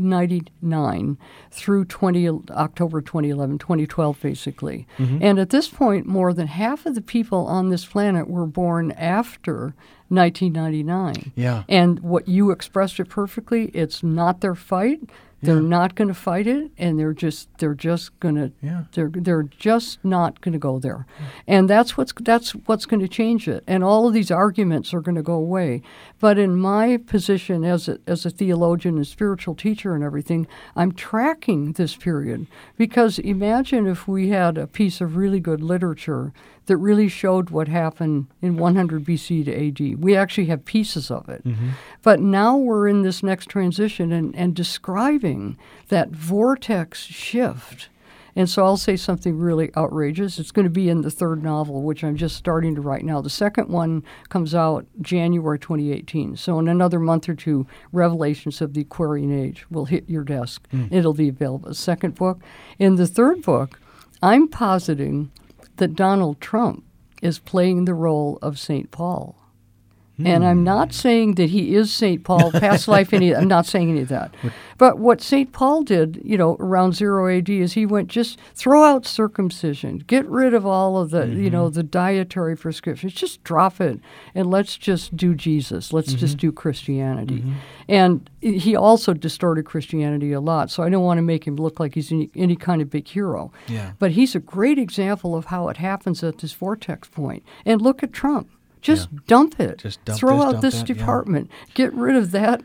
Speaker 2: 1999 through October 2011, 2012, basically. Mm-hmm. And at this point, more than half of the people on this planet were born after 1999.
Speaker 1: Yeah.
Speaker 2: And what you expressed it perfectly, it's not their fight. They're not going to fight it, and they're just going to they're just not going to go there. And that's what's going to change it. And all of these arguments are going to go away. But in my position as a theologian and spiritual teacher and everything, I'm tracking this period, because imagine if we had a piece of really good literature that really showed what happened in 100 BC to AD. We actually have pieces of it. Mm-hmm. But now we're in this next transition and describing that vortex shift. And so I'll say something really outrageous. It's going to be in the third novel, which I'm just starting to write now. The second one comes out January 2018. So in another month or two, Revelations of the Aquarian Age will hit your desk. It'll be available. Second book. In the third book, I'm positing that Donald Trump is playing the role of St. Paul. And I'm not saying that he is St. Paul, past life, I'm not saying any of that. But what St. Paul did, around 0 AD is he went, just throw out circumcision, get rid of all of the, the dietary prescriptions, just drop it, and let's just do Jesus. Let's just do Christianity. And he also distorted Christianity a lot, so I don't want to make him look like he's any kind of big hero.
Speaker 1: Yeah.
Speaker 2: But he's a great example of how it happens at this vortex point. And look at Trump. Just dump it.
Speaker 1: Just dump
Speaker 2: Throw
Speaker 1: this,
Speaker 2: out
Speaker 1: dump
Speaker 2: this
Speaker 1: that,
Speaker 2: department. Get rid of that.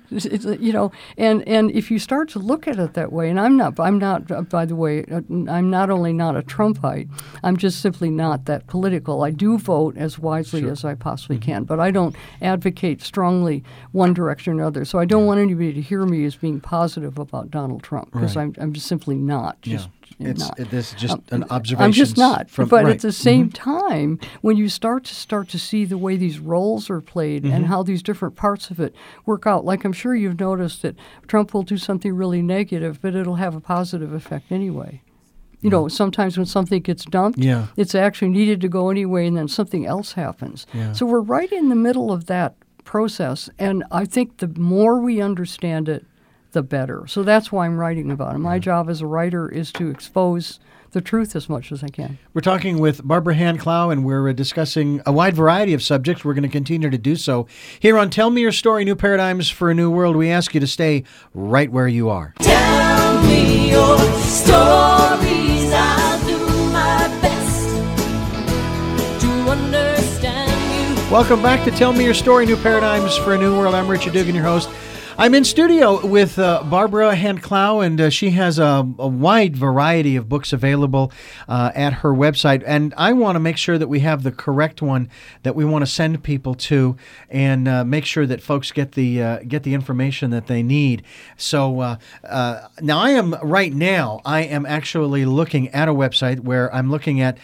Speaker 2: And if you start to look at it that way, and I'm not. By the way, I'm not only not a Trumpite. I'm just simply not that political. I do vote as wisely as I possibly can, but I don't advocate strongly one direction or another. So I don't want anybody to hear me as being positive about Donald Trump, because I'm just simply not.
Speaker 1: This is just an observation.
Speaker 2: I'm just not. But at the same time, when you start to see the way these roles are played and how these different parts of it work out, like I'm sure you've noticed that Trump will do something really negative, but it'll have a positive effect anyway. Sometimes when something gets dumped, it's actually needed to go anyway, and then something else happens.
Speaker 1: Yeah.
Speaker 2: So we're right in the middle of that process, and I think the more we understand it, the better. So that's why I'm writing about it. My job as a writer is to expose the truth as much as I can.
Speaker 1: We're talking with Barbara Hand-Clough, and we're discussing a wide variety of subjects. We're going to continue to do so. Here on Tell Me Your Story, New Paradigms for a New World, we ask you to stay right where you are.
Speaker 3: Tell me your stories. I'll do my best to understand you.
Speaker 1: Welcome back to Tell Me Your Story, New Paradigms for a New World. I'm Richard Dugan, your host. I'm in studio with Barbara Hand-Clough, and she has a wide variety of books available at her website. And I want to make sure that we have the correct one that we want to send people to, and make sure that folks get the information that they need. So now I am actually looking at a website where I'm looking at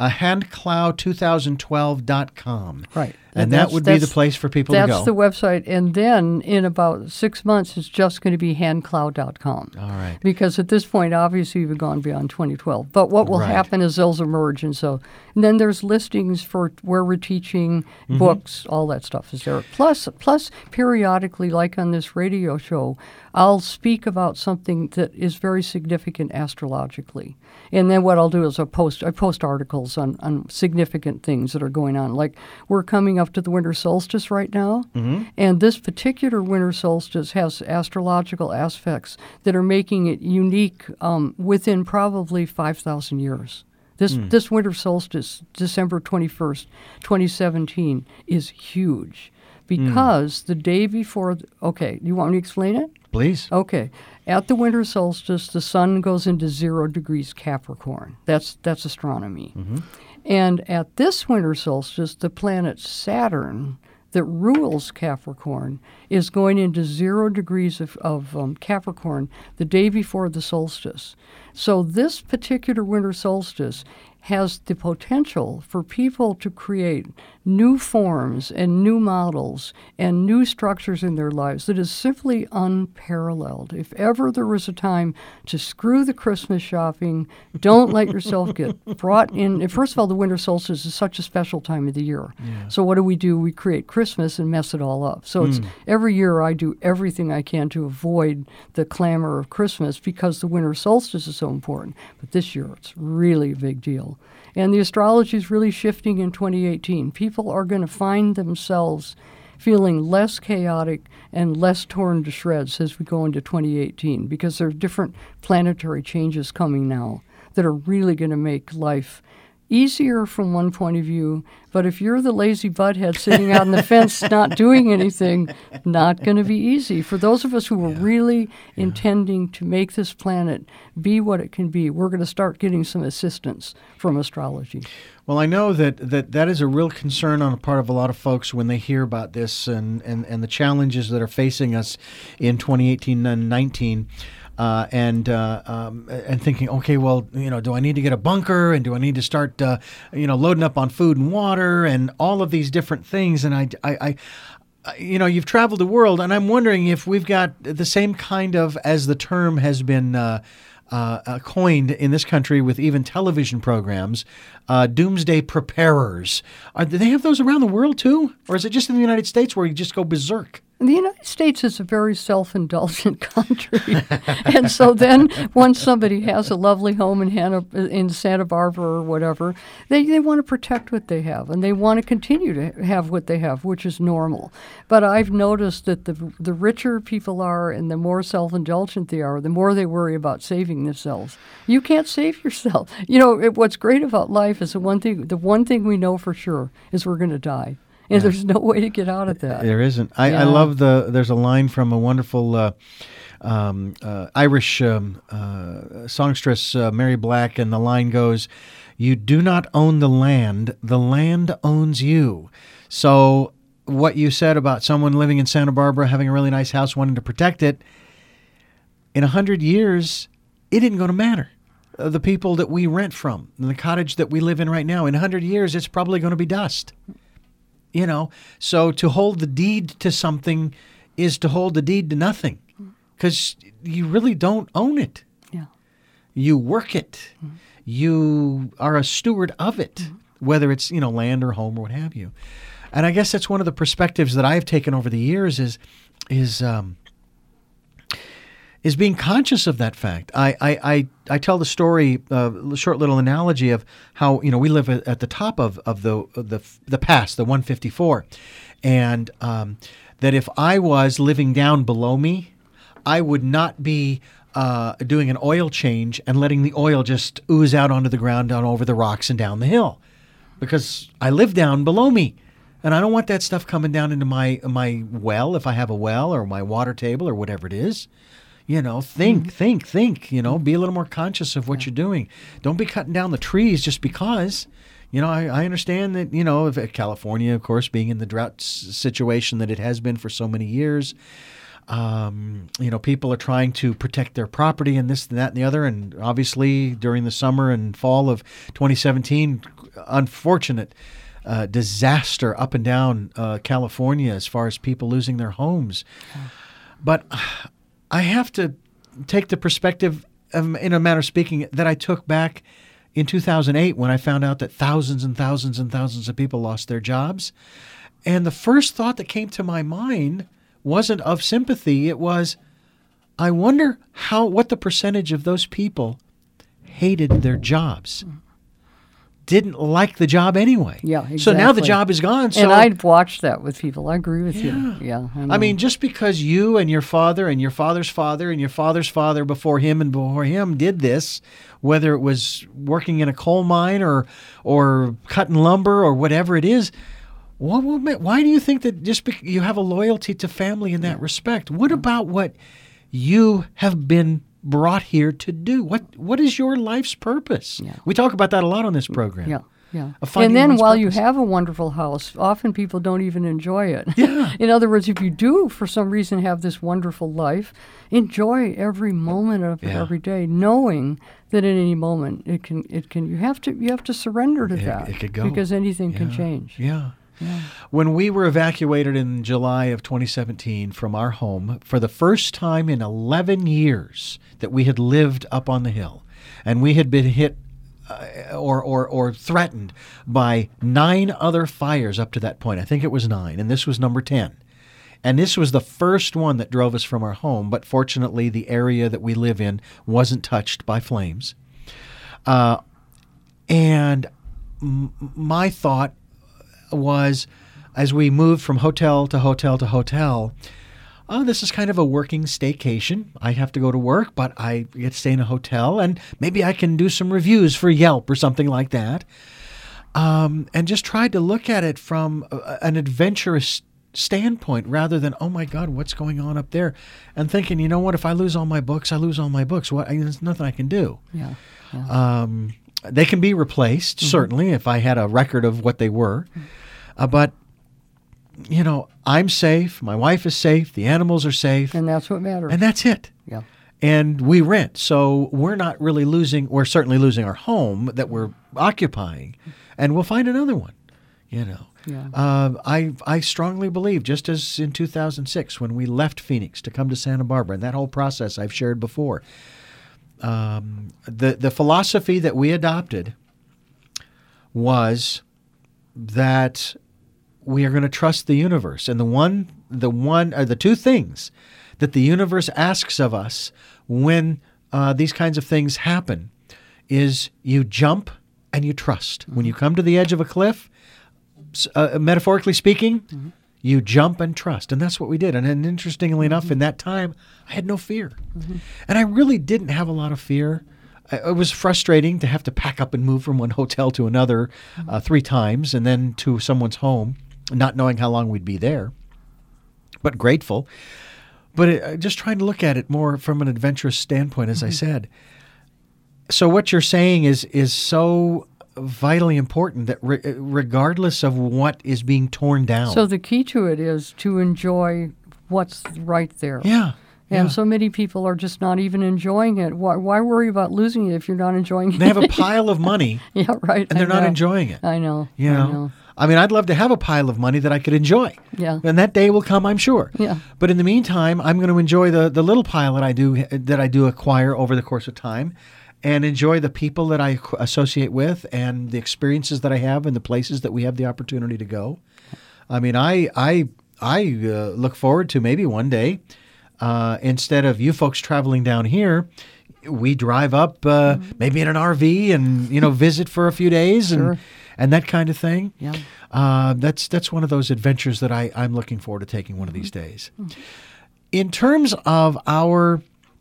Speaker 1: handclough2012.com.
Speaker 2: Right.
Speaker 1: And that would be the place for people to go.
Speaker 2: That's the website. And then in about 6 months, it's just going to be handclough.com.
Speaker 1: All right.
Speaker 2: Because at this point, obviously, we've gone beyond 2012. But what will happen is they'll emerge. And then there's listings for where we're teaching, books, all that stuff is there. Plus, periodically, like on this radio show, I'll speak about something that is very significant astrologically. And then what I'll do is I post articles on significant things that are going on. Like we're coming up to the winter solstice right now, and this particular winter solstice has astrological aspects that are making it unique within probably 5,000 years. This winter solstice, December 21st, 2017, is huge because the day before... Okay, you want me to explain it?
Speaker 1: Please.
Speaker 2: Okay. At the winter solstice, the sun goes into 0 degrees Capricorn. That's astronomy. And at this winter solstice, the planet Saturn that rules Capricorn is going into 0 degrees of Capricorn the day before the solstice. So this particular winter solstice has the potential for people to create new forms and new models and new structures in their lives that is simply unparalleled. If ever there was a time to screw the Christmas shopping, don't let yourself get brought in. And first of all, the winter solstice is such a special time of the year. Yeah. So what do? We create Christmas and mess it all up. So it's every year I do everything I can to avoid the clamor of Christmas because the winter solstice is so important. But this year it's really a big deal. And the astrology is really shifting in 2018. People are going to find themselves feeling less chaotic and less torn to shreds as we go into 2018 because there are different planetary changes coming now that are really going to make life easier from one point of view, but if you're the lazy butthead sitting out on the fence not doing anything, not going to be easy. For those of us who are really intending to make this planet be what it can be, we're going to start getting some assistance from astrology.
Speaker 1: Well, I know that is a real concern on the part of a lot of folks when they hear about this and the challenges that are facing us in 2018 and 19. And thinking, okay, well, do I need to get a bunker, and do I need to start, loading up on food and water, and all of these different things? And I you've traveled the world, and I'm wondering if we've got the same kind of, as the term has been coined in this country with even television programs, doomsday preparers. Do they have those around the world too, or is it just in the United States where you just go berserk?
Speaker 2: The United States is a very self-indulgent country. And so then once somebody has a lovely home in Santa Barbara or whatever, they want to protect what they have, and they want to continue to have what they have, which is normal. But I've noticed that the richer people are and the more self-indulgent they are, the more they worry about saving themselves. You can't save yourself. What's great about life is the one thing we know for sure is we're going to die. And there's no way to get out of that.
Speaker 1: There isn't. I love there's a line from a wonderful Irish songstress, Mary Black, and the line goes, "You do not own the land owns you." So what you said about someone living in Santa Barbara, having a really nice house, wanting to protect it, in 100 years, it isn't going to matter. The people that we rent from, the cottage that we live in right now, in 100 years, it's probably going to be dust. So to hold the deed to something is to hold the deed to nothing, because you really don't own it.
Speaker 2: Yeah.
Speaker 1: You work it. You are a steward of it, whether it's, land or home or what have you. And I guess that's one of the perspectives that I've taken over the years is being conscious of that fact. I tell the story, a short little analogy of how we live at the top of the pass, the 154, and that if I was living down below me, I would not be doing an oil change and letting the oil just ooze out onto the ground, down over the rocks and down the hill, because I live down below me. And I don't want that stuff coming down into my well, if I have a well, or my water table or whatever it is. Think, be a little more conscious of what you're doing. Don't be cutting down the trees just because. I understand that, if California, of course, being in the drought situation that it has been for so many years, people are trying to protect their property and this and that and the other. And obviously during the summer and fall of 2017, unfortunate disaster up and down California as far as people losing their homes. But I have to take the perspective, in a manner of speaking, that I took back in 2008 when I found out that thousands and thousands and thousands of people lost their jobs. And the first thought that came to my mind wasn't of sympathy. It was, I wonder what the percentage of those people hated their jobs. Didn't like the job anyway.
Speaker 2: Yeah, exactly.
Speaker 1: So now the job is gone.
Speaker 2: And I've watched that with people. I agree with you. Yeah.
Speaker 1: I mean, just because you and your father and your father's father and your father's father before him and before him did this, whether it was working in a coal mine or cutting lumber or whatever it is, why do you think that just you have a loyalty to family in that respect? What about what you have been brought here to do? What is your life's purpose?
Speaker 2: Yeah.
Speaker 1: We talk about that a lot on this program.
Speaker 2: Yeah. Yeah.
Speaker 1: of finding
Speaker 2: And then
Speaker 1: one's
Speaker 2: while
Speaker 1: purpose.
Speaker 2: you have a wonderful house, often people don't even enjoy it.
Speaker 1: Yeah.
Speaker 2: In other words, if you do, for some reason, have this wonderful life, enjoy every moment of it
Speaker 1: Yeah.
Speaker 2: every day, knowing that at any moment it can. You have to surrender to that.
Speaker 1: It could go.
Speaker 2: Because anything can
Speaker 1: Yeah.
Speaker 2: change.
Speaker 1: Yeah.
Speaker 2: Yeah.
Speaker 1: When we were evacuated in July of 2017 from our home, for the first time in 11 years that we had lived up on the hill, and we had been hit or threatened by 9 other fires up to that point. I think it was 9, and this was number 10. And this was the first one that drove us from our home, but fortunately the area that we live in wasn't touched by flames. And my thought was, as we moved from hotel to hotel to hotel, this is kind of a working staycation. I have to go to work, but I get to stay in a hotel, and maybe I can do some reviews for Yelp or something like that. And just tried to look at it from an adventurous standpoint rather than, oh my God, what's going on up there? And thinking, you know what, if I lose all my books, I lose all my books. There's nothing I can do.
Speaker 2: Yeah.
Speaker 1: They can be replaced, certainly, if I had a record of what they were. But, you know, I'm safe. My wife is safe. The animals are safe.
Speaker 2: And that's what matters.
Speaker 1: And that's it.
Speaker 2: Yeah.
Speaker 1: And we rent. So we're not really losing. We're certainly losing our home that we're occupying. And we'll find another one, you know.
Speaker 2: Yeah.
Speaker 1: I strongly believe, just as in 2006 when we left Phoenix to come to Santa Barbara, and that whole process I've shared before, the philosophy that we adopted was that we are going to trust the universe. And the two things that the universe asks of us when these kinds of things happen is you jump and you trust. When you come to the edge of a cliff, metaphorically speaking, you jump and trust. And that's what we did. And interestingly enough, in that time, I had no fear. And I really didn't have a lot of fear. It was frustrating to have to pack up and move from one hotel to another 3 times and then to someone's home, not knowing how long we'd be there, but grateful. But just trying to look at it more from an adventurous standpoint, as I said. So what you're saying is so vitally important that regardless of what is being torn down.
Speaker 2: So the key to it is to enjoy what's right there.
Speaker 1: Yeah.
Speaker 2: And so many people are just not even enjoying it. Why worry about losing it if you're not enjoying it?
Speaker 1: They have a pile of money.
Speaker 2: Yeah, right.
Speaker 1: And they're not enjoying it.
Speaker 2: I know.
Speaker 1: You know? I mean, I'd love to have a pile of money that I could enjoy.
Speaker 2: Yeah.
Speaker 1: And that day will come, I'm sure.
Speaker 2: Yeah.
Speaker 1: But in the meantime, I'm going to enjoy the little pile that I do acquire over the course of time, and enjoy the people that I associate with and the experiences that I have and the places that we have the opportunity to go. I mean, I look forward to maybe one day, instead of you folks traveling down here, we drive up maybe in an RV and, you know, visit for a few days and that kind of thing.
Speaker 2: Yeah.
Speaker 1: That's one of those adventures that I'm looking forward to taking one of these days. In terms of our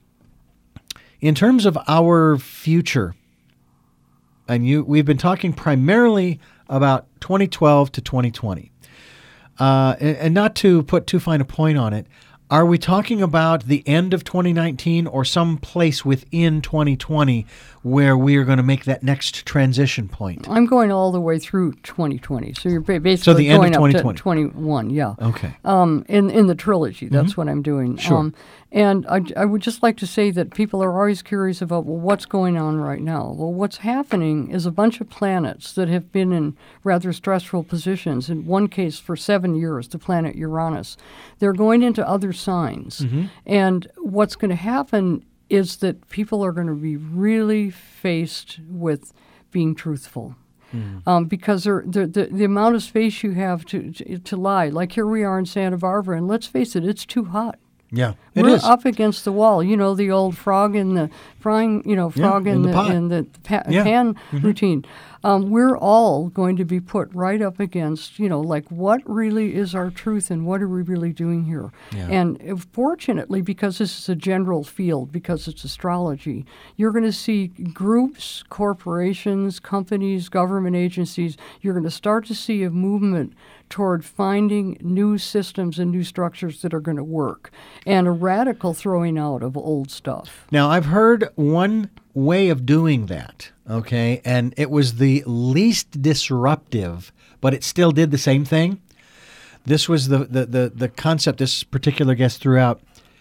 Speaker 1: future, and we've been talking primarily about 2012 to 2020, and not to put too fine a point on it, are we talking about the end of 2019 or some place within 2020 where we are going to make that next transition point?
Speaker 2: I'm going all the way through 2020. So you're basically
Speaker 1: So the end
Speaker 2: going
Speaker 1: of
Speaker 2: up
Speaker 1: 2020.
Speaker 2: to 21, yeah.
Speaker 1: Okay.
Speaker 2: In the trilogy, that's what I'm doing.
Speaker 1: Sure.
Speaker 2: And I would just like to say that people are always curious about, well, what's going on right now? Well, what's happening is a bunch of planets that have been in rather stressful positions. In one case, for 7 years, the planet Uranus. They're going into other signs. And what's going to happen is that people are going to be really faced with being truthful. Because the amount of space you have to lie, like here we are in Santa Barbara, and let's face it, it's too hot.
Speaker 1: Yeah,
Speaker 2: We're up against the wall. You know, the old frog in the frying, frog in the pan routine. We're all going to be put right up against, like what really is our truth and what are we really doing here? Yeah. And fortunately, because this is a general field, because it's astrology, you're going to see groups, corporations, companies, government agencies, you're going to start to see a movement toward finding new systems and new structures that are going to work, and a radical throwing out of old stuff.
Speaker 1: Now, I've heard one way of doing that, okay, and it was the least disruptive, but it still did the same thing. This was the concept this particular guest threw out.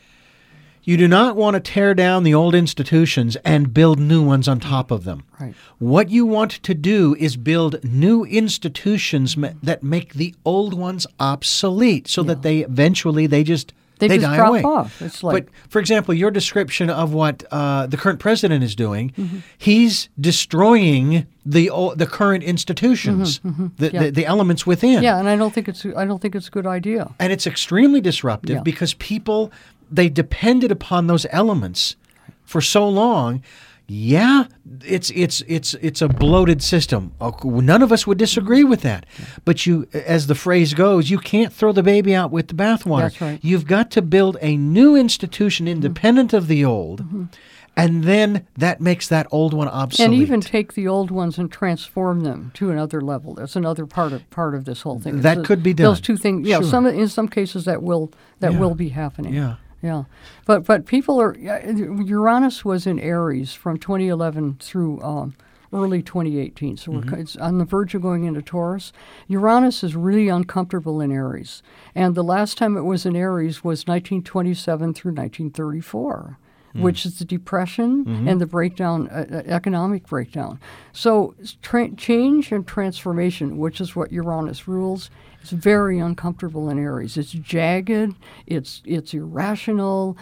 Speaker 1: You do not want to tear down the old institutions and build new ones on top of them.
Speaker 2: Right.
Speaker 1: What you want to do is build new institutions that make the old ones obsolete, so that they eventually they just die
Speaker 2: drop
Speaker 1: away.
Speaker 2: Off. It's like,
Speaker 1: but for example, your description of what the current president is doing, he's destroying the current institutions, the elements within.
Speaker 2: Yeah, and I don't think it's a good idea.
Speaker 1: And it's extremely disruptive because people, they depended upon those elements for so long. Yeah, it's a bloated system. None of us would disagree with that. But you, as the phrase goes, you can't throw the baby out with the bathwater.
Speaker 2: That's right.
Speaker 1: You've got to build a new institution independent of the old, and then that makes that old one obsolete.
Speaker 2: And even take the old ones and transform them to another level. That's another part of this whole thing.
Speaker 1: That could be done.
Speaker 2: Those two things. Yeah,
Speaker 1: Sure.
Speaker 2: in some cases that will be happening.
Speaker 1: Yeah.
Speaker 2: Yeah, but people are. Uranus was in Aries from 2011 through early 2018, so it's on the verge of going into Taurus. Uranus is really uncomfortable in Aries, and the last time it was in Aries was 1927 through 1934. Which is the Depression and the breakdown, economic breakdown. So change and transformation, which is what Uranus rules, is very uncomfortable in Aries. It's jagged, it's irrational,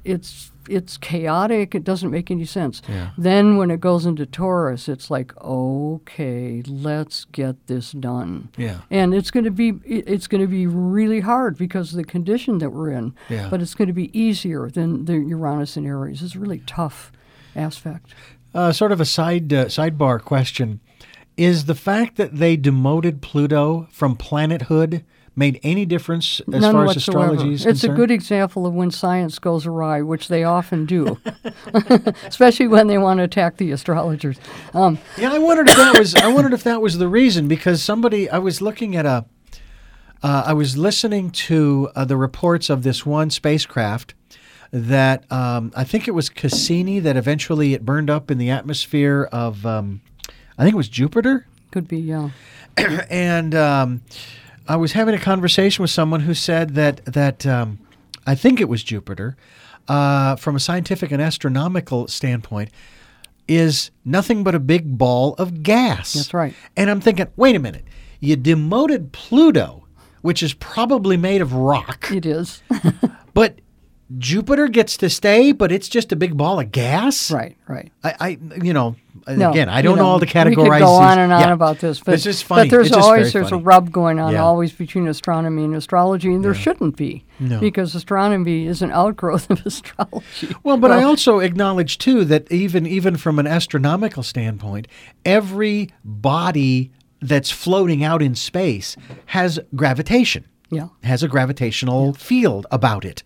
Speaker 2: it's chaotic, it doesn't make any sense.
Speaker 1: Yeah.
Speaker 2: Then when it goes into Taurus, it's like, okay, let's get this done.
Speaker 1: Yeah.
Speaker 2: And it's going to be really hard because of the condition that we're in.
Speaker 1: Yeah.
Speaker 2: But it's going to be easier than the Uranus in Aries. It's a really tough aspect.
Speaker 1: Sort of a sidebar question. Is the fact that they demoted Pluto from planethood made any difference as
Speaker 2: None
Speaker 1: far as
Speaker 2: whatsoever.
Speaker 1: astrology is
Speaker 2: It's
Speaker 1: concerned?
Speaker 2: a good example of when science goes awry, which they often do, especially when they want to attack the astrologers.
Speaker 1: Yeah, I wondered if that was the reason, because I was looking at I was listening to the reports of this one spacecraft that I think it was Cassini that eventually it burned up in the atmosphere of I think it was Jupiter.
Speaker 2: Could be, yeah.
Speaker 1: And I was having a conversation with someone who said that I think it was Jupiter, from a scientific and astronomical standpoint, is nothing but a big ball of gas.
Speaker 2: That's right.
Speaker 1: And I'm thinking, wait a minute, you demoted Pluto, which is probably made of rock,
Speaker 2: It is.
Speaker 1: but Jupiter gets to stay, but it's just a big ball of gas?
Speaker 2: Right.
Speaker 1: No, again, I don't know all the categorizations.
Speaker 2: We could go on and on about this, but
Speaker 1: it's just funny.
Speaker 2: But there's
Speaker 1: It's just
Speaker 2: always
Speaker 1: very
Speaker 2: a
Speaker 1: funny.
Speaker 2: rub going on
Speaker 1: Yeah.
Speaker 2: always between astronomy and astrology, and there shouldn't be, because astronomy is an outgrowth of astrology.
Speaker 1: Well, but I also acknowledge, too, that even from an astronomical standpoint, every body that's floating out in space has gravitation.
Speaker 2: Yeah.
Speaker 1: Has a gravitational field about it.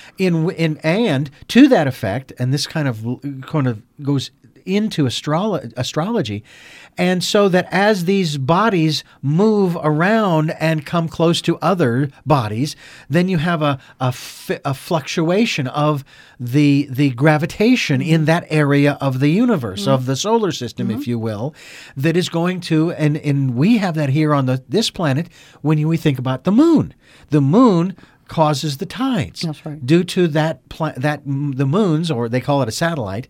Speaker 1: And to that effect, and this kind of goes into astrology, and so that as these bodies move around and come close to other bodies, then you have a fluctuation of the gravitation in that area of the universe, of the solar system, if you will, that is going to, and we have that here on this planet when we think about the moon. The moon causes the tides.
Speaker 2: That's right.
Speaker 1: Due to the moons, or they call it a satellite,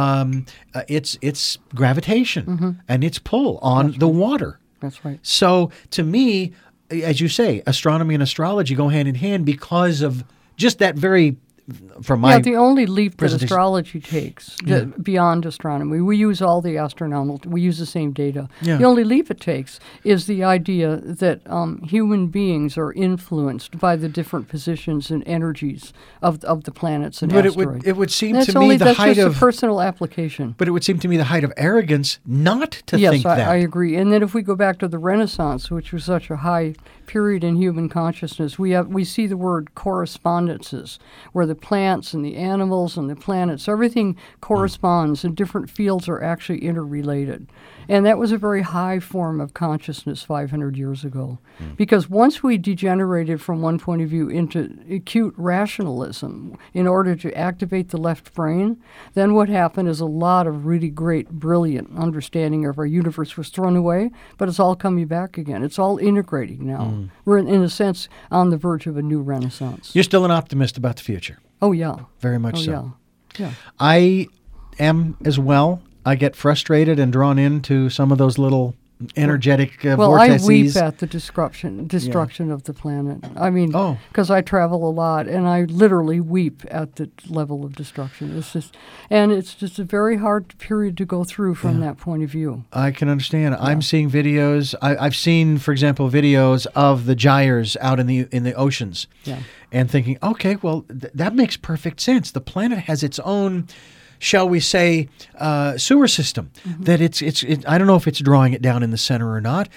Speaker 1: it's gravitation and its pull on the water.
Speaker 2: That's right.
Speaker 1: So to me, as you say, astronomy and astrology go hand in hand because of just that very, from my
Speaker 2: the only leap that
Speaker 1: presentation.
Speaker 2: Astrology takes beyond astronomy, we use all the astronomical, we use the same data.
Speaker 1: Yeah.
Speaker 2: The only leap it takes is the idea that human beings are influenced by the different positions and energies of the planets and asteroids.
Speaker 1: It would seem
Speaker 2: that's
Speaker 1: to me the
Speaker 2: that's
Speaker 1: height
Speaker 2: just
Speaker 1: of
Speaker 2: a personal application.
Speaker 1: But it would seem to me the height of arrogance not to
Speaker 2: Yes,
Speaker 1: think that.
Speaker 2: I agree. And then if we go back to the Renaissance, which was such a high period in human consciousness, we see the word correspondences, where the plants and the animals and the planets, everything corresponds, and different fields are actually interrelated. And that was a very high form of consciousness 500 years ago. Because once we degenerated from one point of view into acute rationalism in order to activate the left brain, then what happened is a lot of really great, brilliant understanding of our universe was thrown away, but it's all coming back again. It's all integrating now. We're, in a sense, on the verge of a new renaissance.
Speaker 1: You're still an optimist about the future.
Speaker 2: Oh, yeah.
Speaker 1: Very much so.
Speaker 2: Yeah.
Speaker 1: I am as well. I get frustrated and drawn into some of those little energetic vortices.
Speaker 2: I weep at the destruction of the planet. I mean, because I travel a lot, and I literally weep at the level of destruction. It's just a very hard period to go through from that point of view.
Speaker 1: I can understand. Yeah. I'm seeing videos. I've seen, for example, videos of the gyres out in the oceans, and thinking, okay, well, that makes perfect sense. The planet has its own, shall we say, sewer system, that it's I don't know if it's drawing it down in the center or not,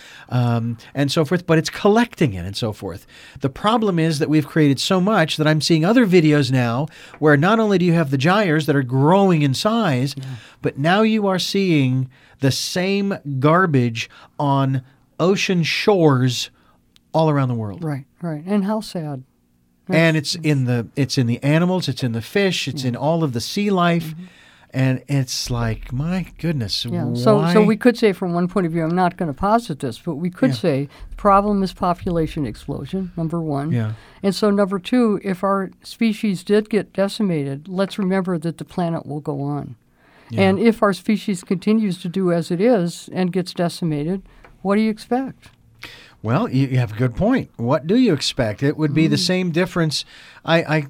Speaker 1: and so forth, but it's collecting it and so forth. The problem is that we've created so much that I'm seeing other videos now where not only do you have the gyres that are growing in size, but now you are seeing the same garbage on ocean shores all around the world.
Speaker 2: Right. And how sad.
Speaker 1: And it's in the animals, it's in the fish, it's in all of the sea life, and it's like, my goodness, why?
Speaker 2: So we could say, from one point of view, I'm not going to posit this, but we could say the problem is population explosion, number one.
Speaker 1: Yeah.
Speaker 2: And so number two, if our species did get decimated, let's remember that the planet will go on. Yeah. And if our species continues to do as it is and gets decimated, what do you expect?
Speaker 1: Well, you have a good point. What do you expect? It would be the same difference. I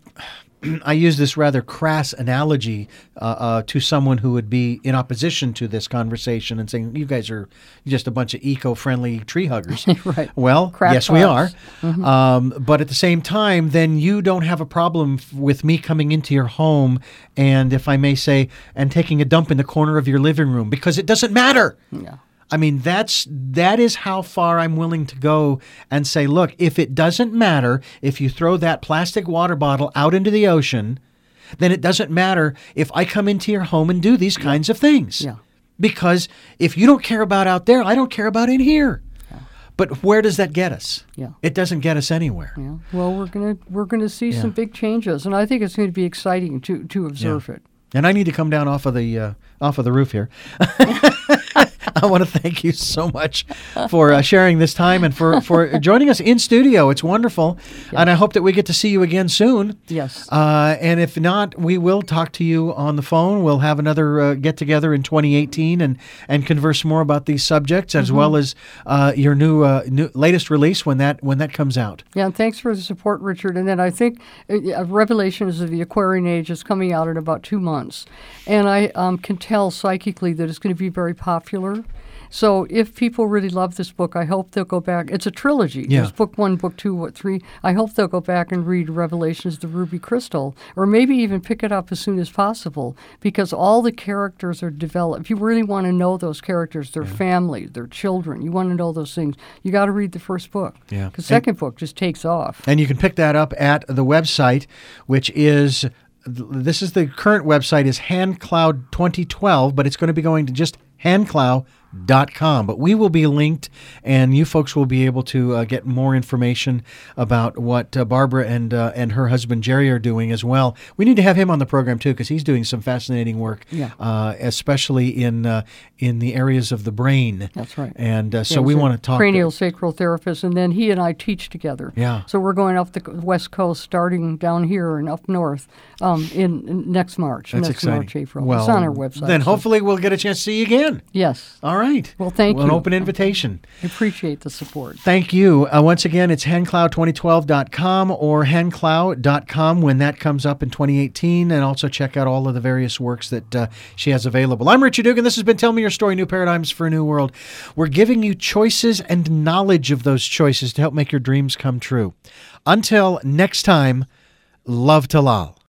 Speaker 1: use this rather crass analogy to someone who would be in opposition to this conversation and saying, you guys are just a bunch of eco-friendly tree huggers.
Speaker 2: Right.
Speaker 1: Well, yes, we are. But at the same time, then you don't have a problem with me coming into your home and, if I may say, and taking a dump in the corner of your living room, because it doesn't matter.
Speaker 2: Yeah.
Speaker 1: I mean, that is how far I'm willing to go and say, look, if it doesn't matter if you throw that plastic water bottle out into the ocean, then it doesn't matter if I come into your home and do these kinds of things.
Speaker 2: Yeah.
Speaker 1: Because if you don't care about out there, I don't care about in here. Yeah. But where does that get us?
Speaker 2: Yeah.
Speaker 1: It doesn't get us anywhere.
Speaker 2: Yeah. Well, we're gonna see some big changes, and I think it's going to be exciting to observe it.
Speaker 1: And I need to come down off of the roof here. I want to thank you so much for sharing this time and for joining us in studio. It's wonderful. Yes. And I hope that we get to see you again soon.
Speaker 2: Yes.
Speaker 1: And if not, we will talk to you on the phone. We'll have another get-together in 2018 and converse more about these subjects, as well as your new latest release when that comes out.
Speaker 2: Yeah, and thanks for the support, Richard. And then I think Revelations of the Aquarian Age is coming out in about 2 months. And I can tell psychically that it's going to be very popular. So if people really love this book, I hope they'll go back. It's a trilogy.
Speaker 1: Yeah.
Speaker 2: There's book 1, book 2, book 3. I hope they'll go back and read Revelations, the Ruby Crystal, or maybe even pick it up as soon as possible, because all the characters are developed. If you really want to know those characters, their family, their children, you want to know those things, you got to read the first book.
Speaker 1: Yeah.
Speaker 2: The second book just takes off.
Speaker 1: And you can pick that up at the website, which is... This is the current website is HandCloud 2012, but it's going to be going to just handcloud.com. But we will be linked, and you folks will be able to get more information about what Barbara and her husband Jerry are doing as well. We need to have him on the program too, because he's doing some fascinating work, especially in the areas of the brain.
Speaker 2: That's right.
Speaker 1: And so we want to talk.
Speaker 2: Craniosacral therapist, and then he and I teach together.
Speaker 1: Yeah.
Speaker 2: So we're going up the West Coast, starting down here and up north in next March.
Speaker 1: That's
Speaker 2: next
Speaker 1: exciting.
Speaker 2: March, April.
Speaker 1: Well,
Speaker 2: it's on our website.
Speaker 1: Then hopefully we'll get a chance to see you again.
Speaker 2: Yes.
Speaker 1: All right.
Speaker 2: Well, thank you.
Speaker 1: An open invitation.
Speaker 2: I appreciate the support.
Speaker 1: Thank you. Once again, it's handcloud2012.com or handcloud.com when that comes up in 2018, and also check out all of the various works that she has available. I'm Richard Dugan. This has been Tell Me Your Story, New Paradigms for a New World. We're giving you choices and knowledge of those choices to help make your dreams come true. Until next time, love to Lal.